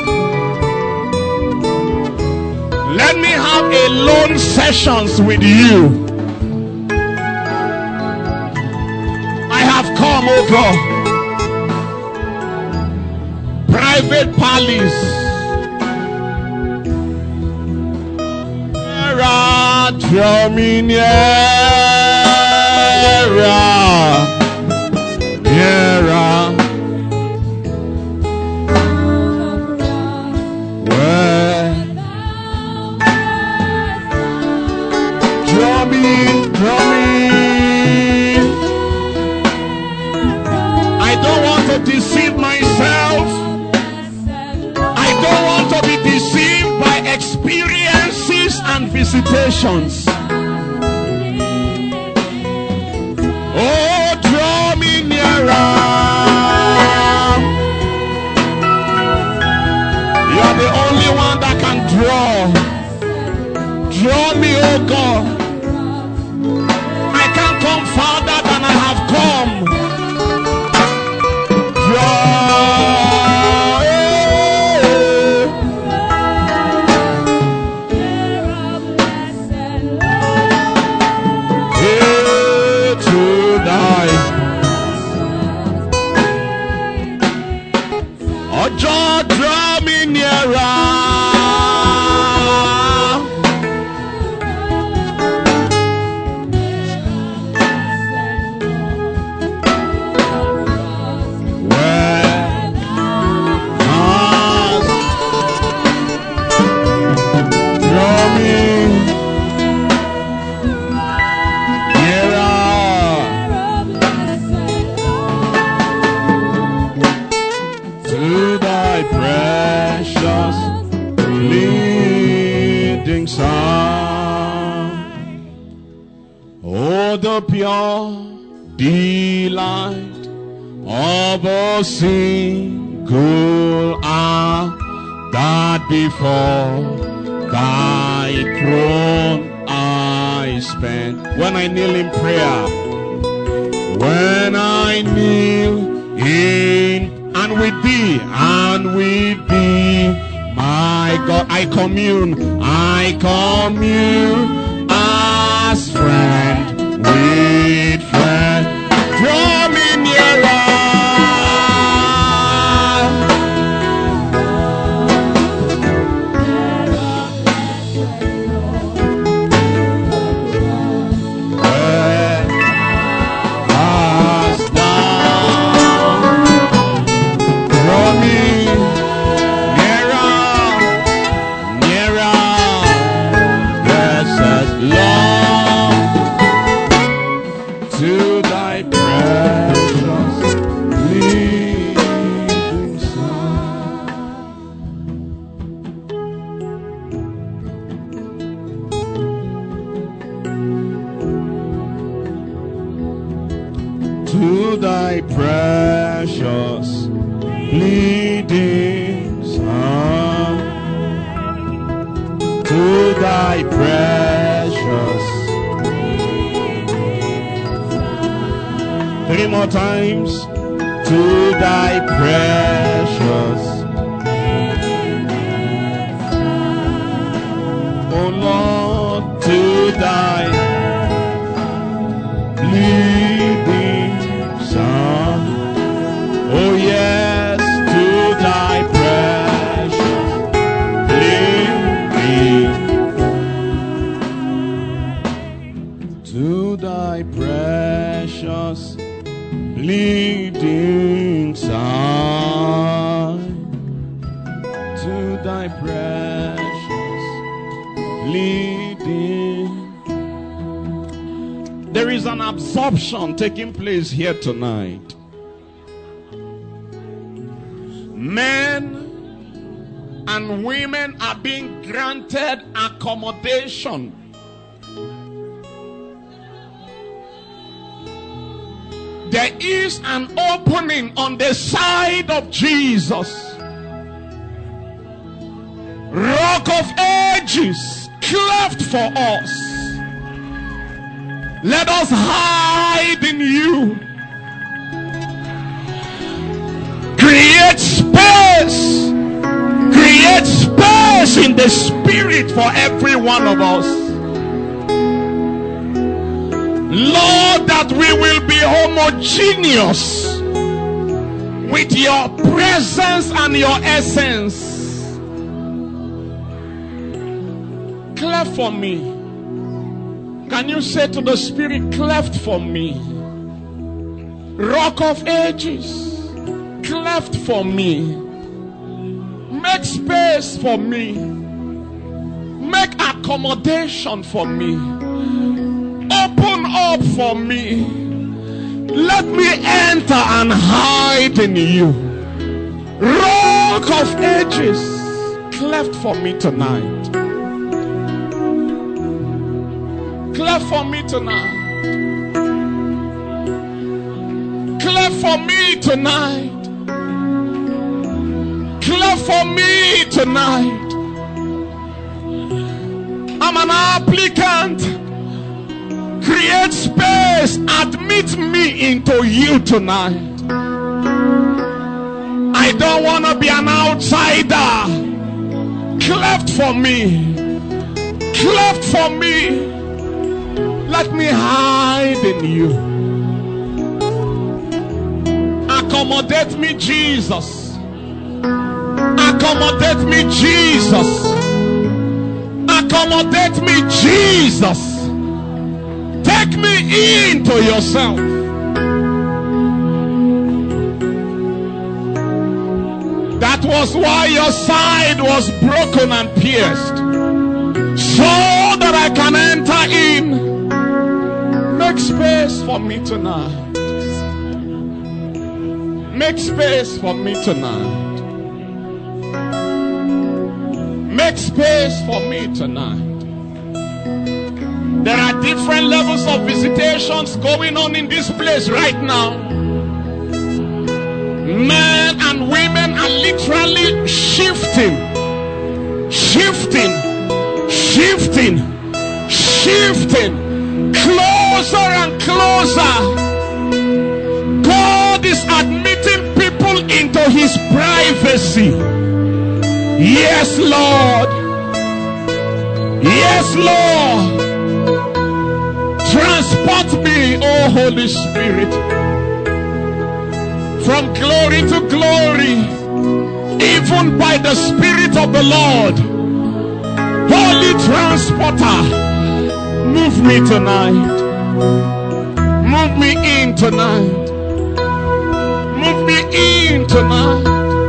Let me have a lone sessions with you. I have come, oh God. Private palace. Draw me nearer, nearer. Where? Draw me, draw me. I don't want to deceive myself. I don't want to be deceived by experiences and visitations. Oh, draw me nearer. You're the only one that can draw. Draw me, oh God. I can't come farther than I have come. Draw. Draw me nearer. The pure delight of a single hour that before thy throne I spent. When I kneel in prayer, when I kneel in and with thee, and with thee, my God, I commune, I commune as friend with friend. Draw me nearer. Where hast thou? Draw me nearer, nearer. Blessed Lord, to thy precious leading side. to thy precious bleeding Son, to thy precious. Three more times. To thy precious. Oh Lord, to thy bleeding Son. Oh yes, to thy precious bleeding. To thy precious bleeding Son, to thy precious bleeding. There is an absorption taking place here tonight. Men and women are being granted accommodation. There is an opening on the side of Jesus. Rock of Ages, cleft for us. Let us hide in you. Create space. Create space in the spirit for every one of us. Lord, that we will be homogeneous with your presence and your essence. Cleft for me. Can you say to the Spirit, cleft for me? Rock of Ages, cleft for me. Make space for me. Make accommodation for me. Open up for me. Let me enter and hide in you. Rock of Ages, cleft for me tonight. Cleft for me tonight. Cleft for me tonight. Cleft for me tonight. I'm an applicant. Create space. Admit me into you tonight. I don't want to be an outsider. Cleft for me. Cleft for me. Let me hide in you. Accommodate me, Jesus. Accommodate me, Jesus. Accommodate me, Jesus. Take me into yourself. That was why your side was broken and pierced, so that I can enter in. Make space for me tonight. Make space for me tonight. Make space for me tonight. There are different levels of visitations going on in this place right now. Men and women are literally shifting, shifting, shifting, shifting. Closer and closer. God is admitting people into his privacy. Yes, Lord. Yes, Lord. Transport me, oh Holy Spirit, from glory to glory, even by the Spirit of the Lord. Holy transporter, move me tonight. Move me in tonight. Move me in tonight.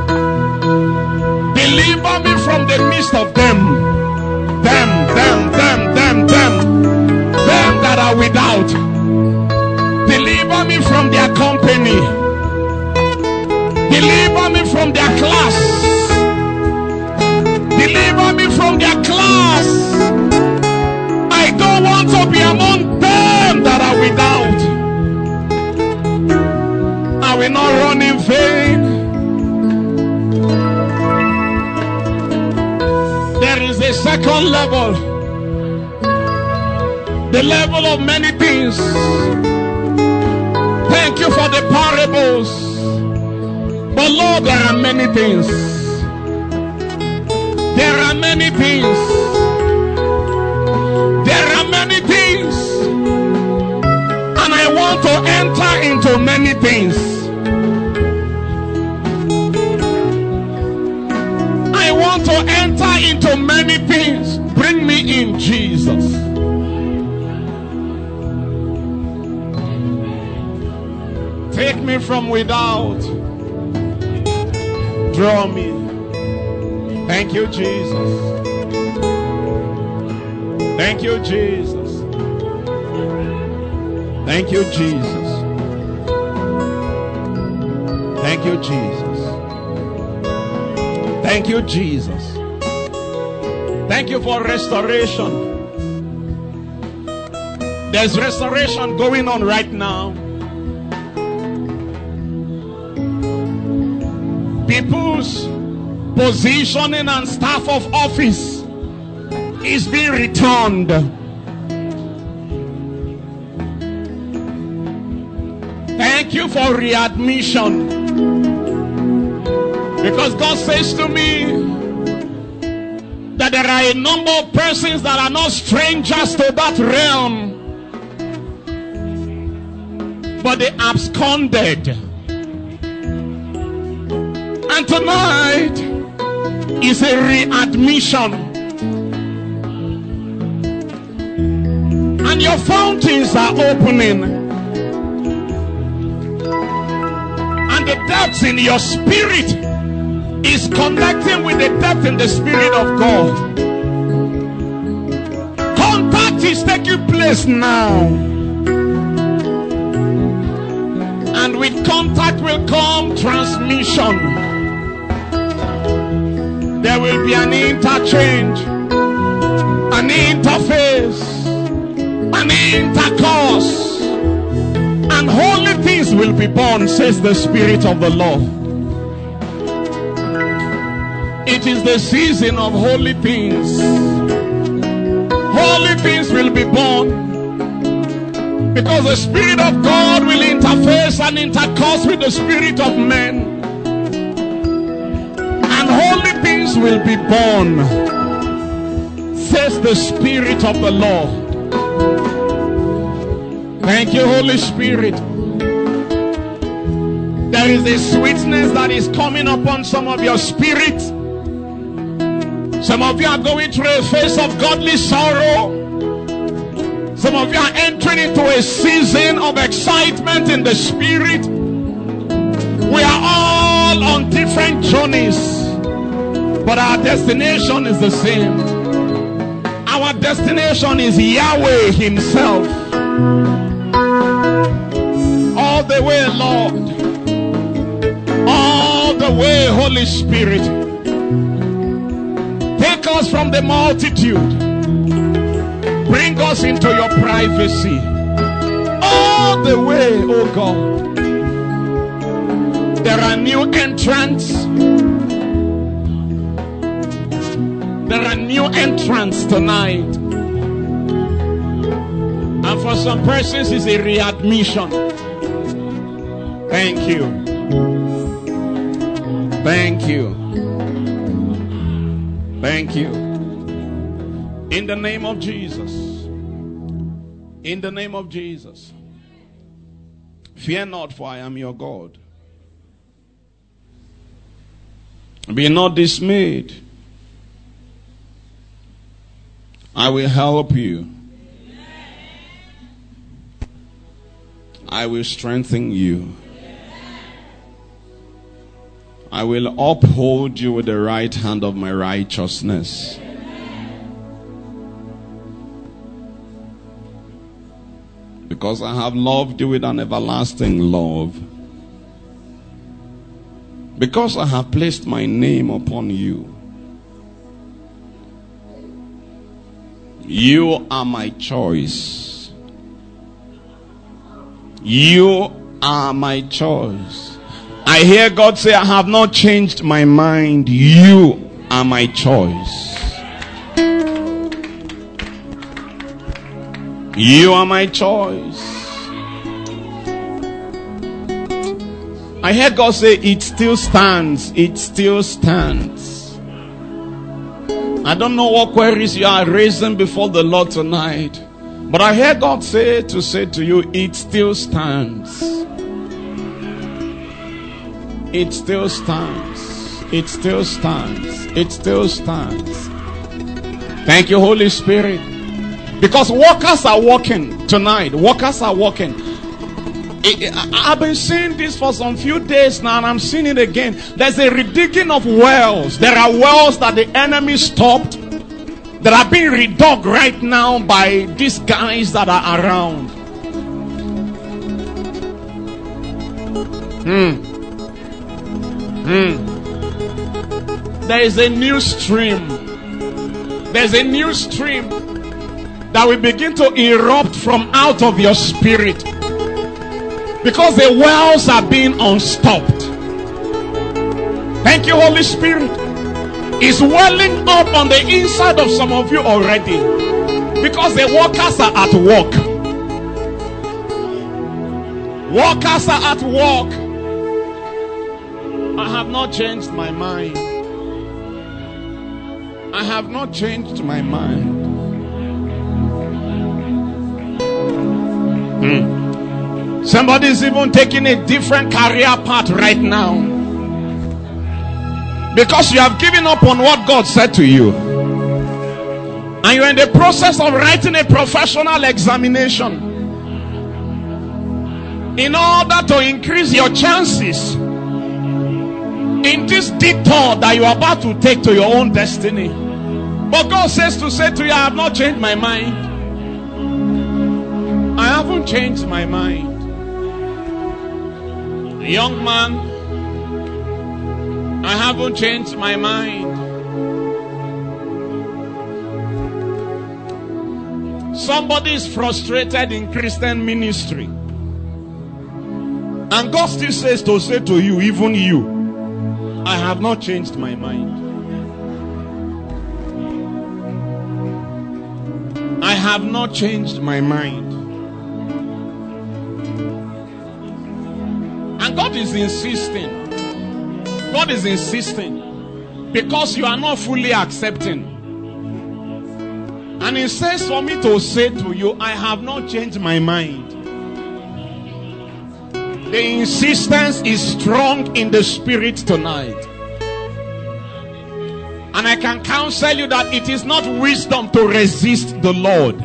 Deliver me from the midst of them. Them, them, them, them, them. Them that are without. Deliver me from their company. Deliver me from their class. Deliver me from their class. I don't want to be among them that are without. will not run in vain. There is a second level, the level of many things. Thank you for the parables, but Lord, there are many things. There are many things. There are many things, and I want to enter into many things. I want to enter into many things. Bring me in, Jesus. Take me from without. Draw me. Thank you, Jesus. Thank you, Jesus. Thank you, Jesus. Thank you, Jesus. Thank you, Jesus. Thank you for restoration. There's restoration going on right now. People's positioning and staff of office is being returned. Thank you for readmission. Because God says to me that there are a number of persons that are not strangers to that realm, but they absconded. And tonight is a readmission. And your fountains are opening. And the depths in your spirit is connecting with the depth in the Spirit of God. Contact is taking place now. And with contact will come transmission. There will be an interchange, an interface, an intercourse, and holy things will be born, says the Spirit of the Lord. It is the season of holy things. Holy things will be born, because the Spirit of God will interface and intercourse with the spirit of men. And holy things will be born, says the Spirit of the Lord. Thank you, Holy Spirit. There is a sweetness that is coming upon some of your spirit. Some of you are going through a phase of godly sorrow. Some of you are entering into a season of excitement in the Spirit. We are all on different journeys, but our destination is the same. Our destination is Yahweh Himself. All the way, Lord. All the way, Holy Spirit. Take us from the multitude. Bring us into your privacy. All the way, oh God. There are new entrants. There are new entrants tonight. And for some persons, it's a readmission. Thank you. Thank you. Thank you. In the name of Jesus. In the name of Jesus. Fear not, for I am your God. Be not dismayed. I will help you. I will strengthen you. I will uphold you with the right hand of my righteousness. Because I have loved you with an everlasting love. Because I have placed my name upon you. You are my choice. You are my choice. I hear God say, I have not changed my mind. You are my choice. You are my choice. I hear God say, it still stands. It still stands. I don't know what queries you are raising before the Lord tonight, but I hear God say to say to you, it still stands. It still stands. It still stands. It still stands. Thank you, Holy Spirit. Because workers are working tonight. Workers are working. I've been seeing this for some few days now, and I'm seeing it again. There's a redigging of wells. There are wells that the enemy stopped that are being redug right now by these guys that are around. Hmm. Hmm. There is a new stream. There's a new stream that will begin to erupt from out of your spirit. Because the wells are being unstopped. Thank you, Holy Spirit. It's welling up on the inside of some of you already. Because the workers are at work. Workers are at work. I have not changed my mind. I have not changed my mind. Hmm. Somebody is even taking a different career path right now. Because you have given up on what God said to you. And you're in the process of writing a professional examination. In order to increase your chances in this detour that you are about to take to your own destiny. But God says to say to you, I have not changed my mind. I haven't changed my mind. Young man, I haven't changed my mind. Somebody is frustrated in Christian ministry, and God still says to say to you, even you, I have not changed my mind. I have not changed my mind. And God is insisting. God is insisting. Because you are not fully accepting. And He says for me to say to you, I have not changed my mind. The insistence is strong in the spirit tonight. And I can counsel you that it is not wisdom to resist the Lord.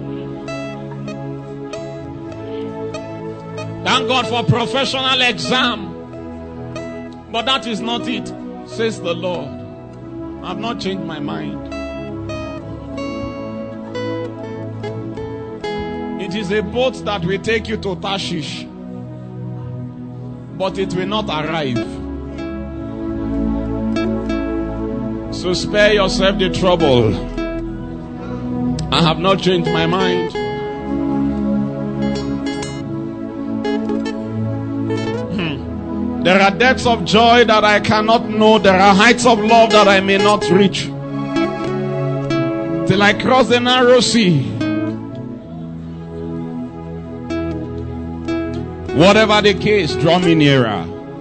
Thank God for professional exam. But that is not it, says the Lord. I have not changed my mind. It is a boat that will take you to Tarshish, but it will not arrive. So spare yourself the trouble. I have not changed my mind. There are depths of joy that I cannot know. There are heights of love that I may not reach. Till I cross the narrow sea. Whatever the case, draw me nearer.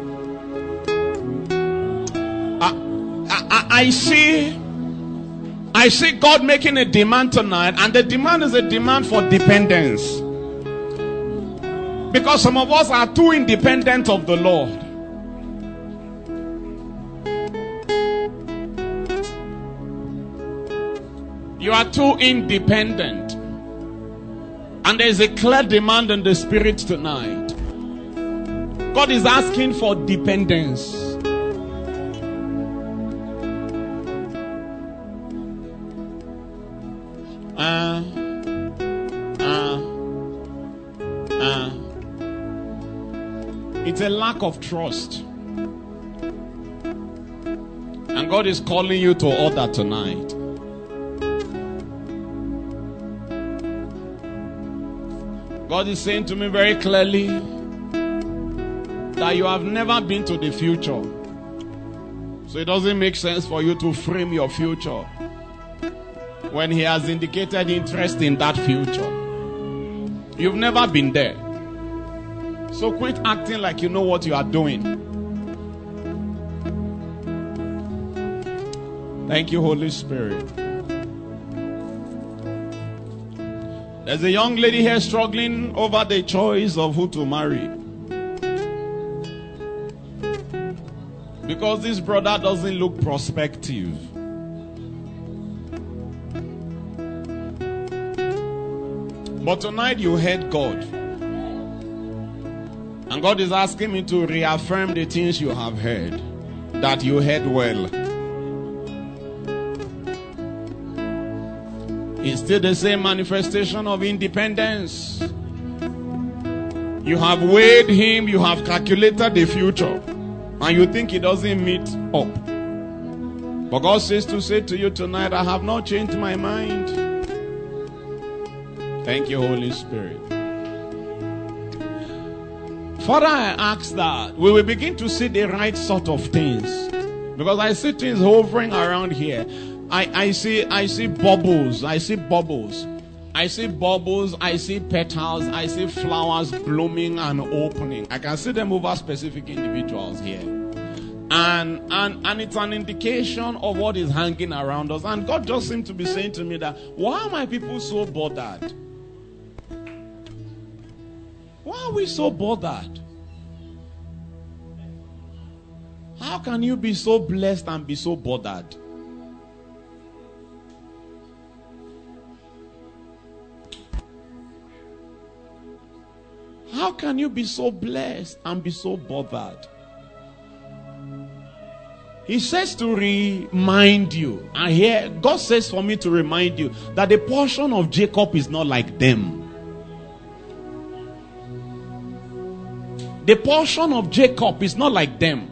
I, I, I see I see God making a demand tonight, and the demand is a demand for dependence. Because some of us are too independent of the Lord. You are too independent. And there is a clear demand in the spirit tonight. God is asking for dependence. Uh, uh, uh. It's a lack of trust. And God is calling you to order tonight. God is saying to me very clearly, that you have never been to the future. So it doesn't make sense for you to frame your future when he has indicated interest in that future. You've never been there. So quit acting like you know what you are doing. Thank you, Holy Spirit. There's a young lady here struggling over the choice of who to marry. Because this brother doesn't look prospective. But tonight you heard God. And God is asking me to reaffirm the things you have heard. That you heard well. It's still the same manifestation of independence. You have weighed him, you have calculated the future, and you think he doesn't meet up. But God says to say to you tonight, I have not changed my mind. Thank you, Holy Spirit. Father, I ask that we will begin to see the right sort of things. Because I see things hovering around here. I, I see I see bubbles. I see bubbles. I see bubbles. I see petals. I see flowers blooming and opening. I can see them over specific individuals here. And, and, and it's an indication of what is hanging around us. And God just seemed to be saying to me that, why are my people so bothered? Why are we so bothered? How can you be so blessed and be so bothered? How can you be so blessed and be so bothered? He says to remind you, and here God says for me to remind you that the portion of Jacob is not like them. The portion of Jacob is not like them.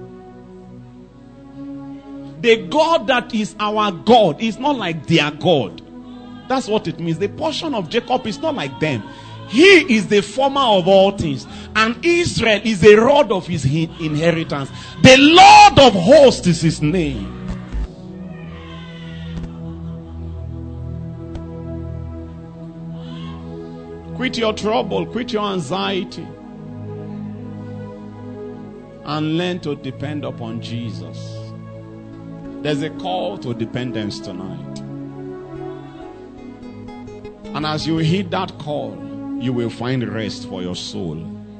The God that is our God is not like their God. That's what it means. The portion of Jacob is not like them. He is the former of all things, and Israel is the rod of his inheritance. The Lord of hosts is his name. Quit your trouble, quit your anxiety, and learn to depend upon Jesus. There's a call to dependence tonight. And as you heed that call, you will find rest for your soul.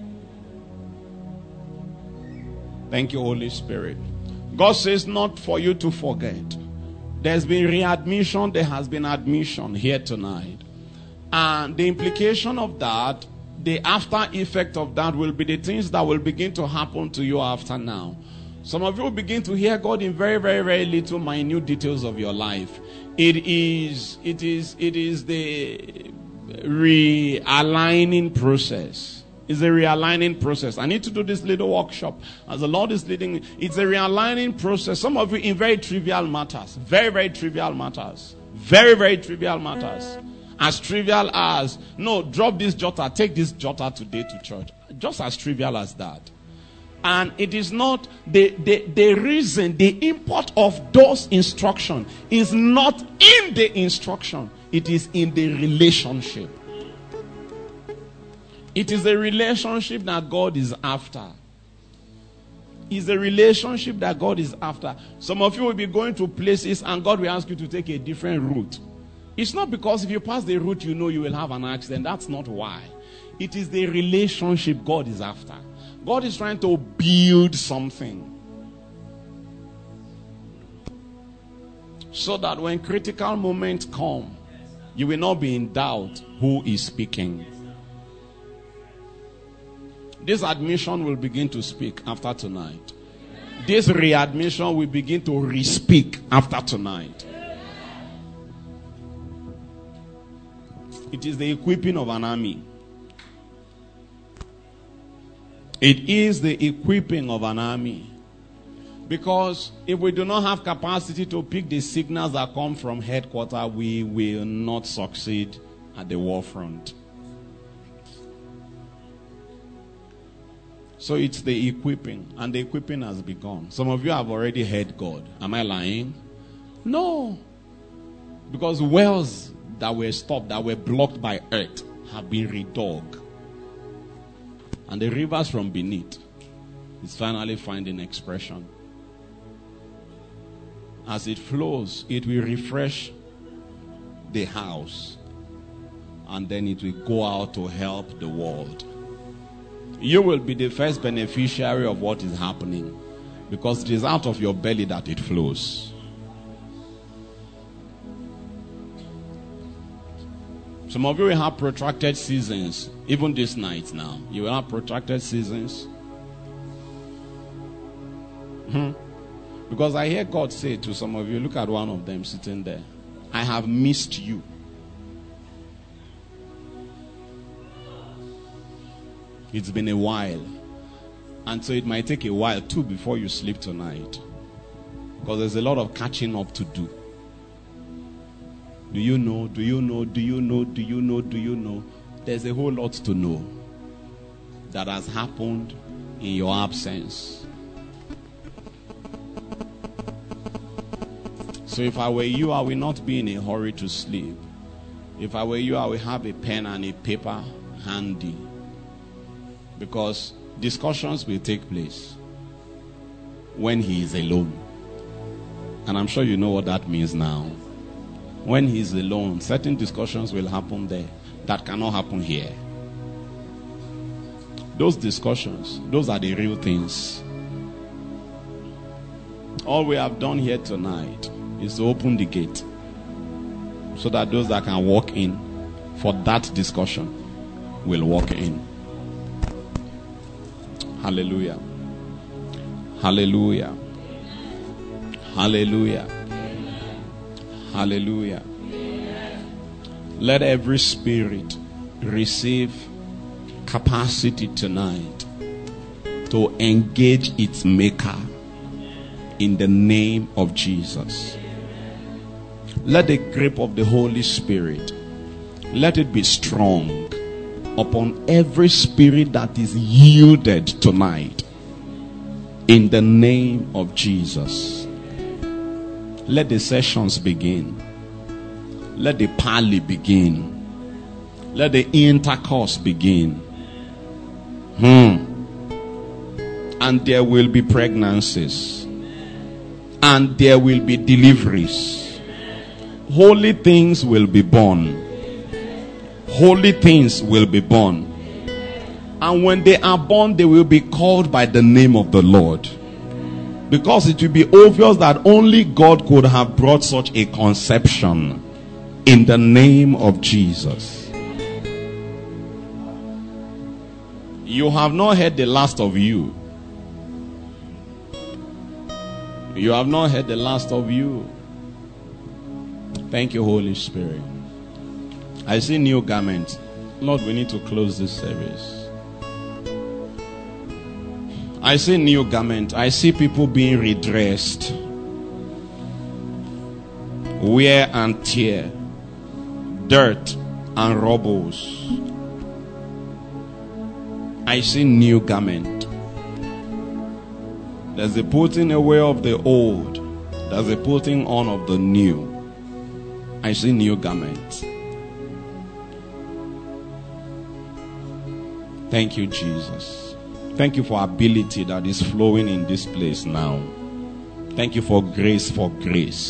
Thank you, Holy Spirit. God says not for you to forget. There's been readmission, there has been admission here tonight. And the implication of that, the after effect of that will be the things that will begin to happen to you after now. Some of you will begin to hear God in very, very, very little minute details of your life. It is, it is, it is the realigning process. It's a realigning process. I need to do this little workshop as the Lord is leading. It's a realigning process. Some of you in very trivial matters. Very, very trivial matters. Very, very trivial matters. As trivial as, no, drop this jotter, take this jotter today to church. Just as trivial as that. And it is not, the, the, the reason, the import of those instructions is not in the instruction. It is in the relationship. It is a relationship that God is after. It's a relationship that God is after. Some of you will be going to places and God will ask you to take a different route. It's not because if you pass the route you know you will have an accident. That's not why. It is the relationship God is after. God is trying to build something. So that when critical moments come, you will not be in doubt who is speaking. This admission will begin to speak after tonight. This readmission will begin to re-speak after tonight. It is the equipping of an army. It is the equipping of an army. Because if we do not have capacity to pick the signals that come from headquarters, we will not succeed at the war front. So it's the equipping, and the equipping has begun. Some of you have already heard God. Am I lying? No. Because wells that were stopped, that were blocked by earth, have been redug. And the rivers from beneath is finally finding expression. As it flows, it will refresh the house. And then it will go out to help the world. You will be the first beneficiary of what is happening, because it is out of your belly that it flows. Some of you will have protracted seasons, even this night now. You will have protracted seasons. Hmm. Because I hear God say to some of you, look at one of them sitting there, I have missed you. It's been a while. And so it might take a while too before you sleep tonight. Because there's a lot of catching up to do. Do you know? Do you know? Do you know? Do you know? Do you know? There's a whole lot to know that has happened in your absence. So if I were you, I will not be in a hurry to sleep. If I were you, I will have a pen and a paper handy. Because discussions will take place when he is alone. And I'm sure you know what that means now. When he is alone, certain discussions will happen there that cannot happen here. Those discussions, those are the real things. All we have done here tonight is to open the gate so that those that can walk in for that discussion will walk in. Hallelujah. Hallelujah. Hallelujah. Hallelujah. Let every spirit receive capacity tonight to engage its maker in the name of Jesus. Let the grip of the Holy Spirit, let it be strong upon every spirit that is yielded tonight in the name of Jesus. Let the sessions begin. Let the parley begin. Let the intercourse begin. Hmm. And there will be pregnancies. And there will be deliveries. Holy things will be born. Holy things will be born. And when they are born, they will be called by the name of the Lord. Because it will be obvious that only God could have brought such a conception in the name of Jesus. You have not heard the last of you. You have not heard the last of you. Thank you, Holy Spirit. I see new garments. Lord, we need to close this service. I see new garment. I see people being redressed. Wear and tear. Dirt and rubbles. I see new garment. There's a putting away of the old. There's a putting on of the new. I see new garment. Thank you, Jesus. Thank you for ability that is flowing in this place now. Thank you for grace for grace.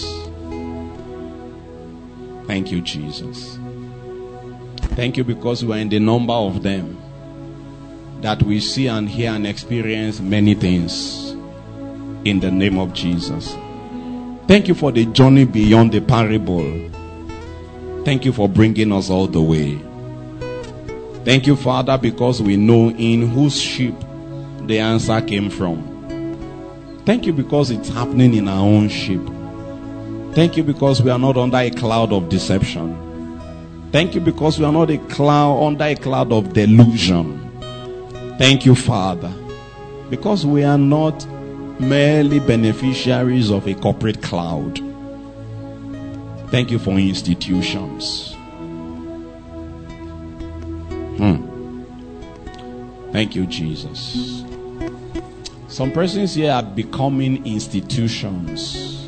Thank you, Jesus. Thank you because we are in the number of them that we see and hear and experience many things in the name of Jesus. Thank you for the journey beyond the parable. Thank you for bringing us all the way. Thank you, Father, because we know in whose sheep the answer came from. Thank you because it's happening in our own sheep. Thank you because we are not under a cloud of deception. Thank you because we are not a cloud under a cloud of delusion. Thank you, Father, because we are not merely beneficiaries of a corporate cloud. Thank you for institutions. Hmm. Thank you, Jesus. Some persons here are becoming institutions.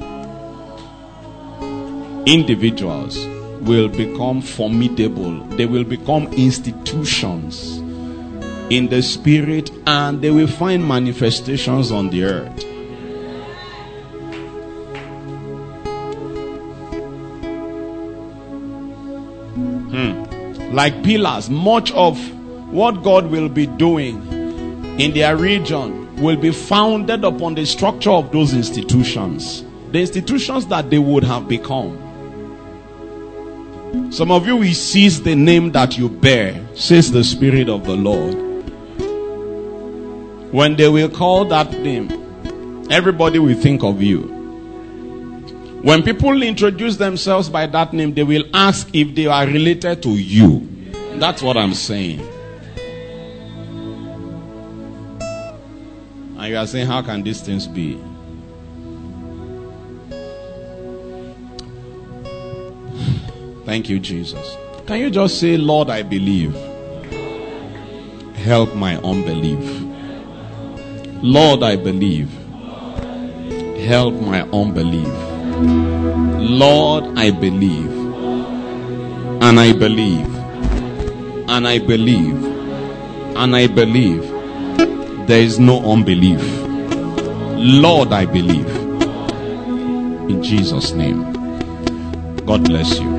Individuals will become formidable. They will become institutions in the spirit, and they will find manifestations on the earth. Hmm. Like pillars, much of what God will be doing in their region will be founded upon the structure of those institutions. The institutions that they would have become. Some of you will seize the name that you bear, says the Spirit of the Lord. When they will call that name, everybody will think of you. When people introduce themselves by that name, they will ask if they are related to you. That's what I'm saying. And you are saying, how can these things be? Thank you, Jesus. Can you just say, Lord, I believe. Help my unbelief. Lord, I believe. Help my unbelief. Lord, I believe. And I believe. And I believe. And I believe. There is no unbelief. Lord, I believe. In Jesus' name. God bless you.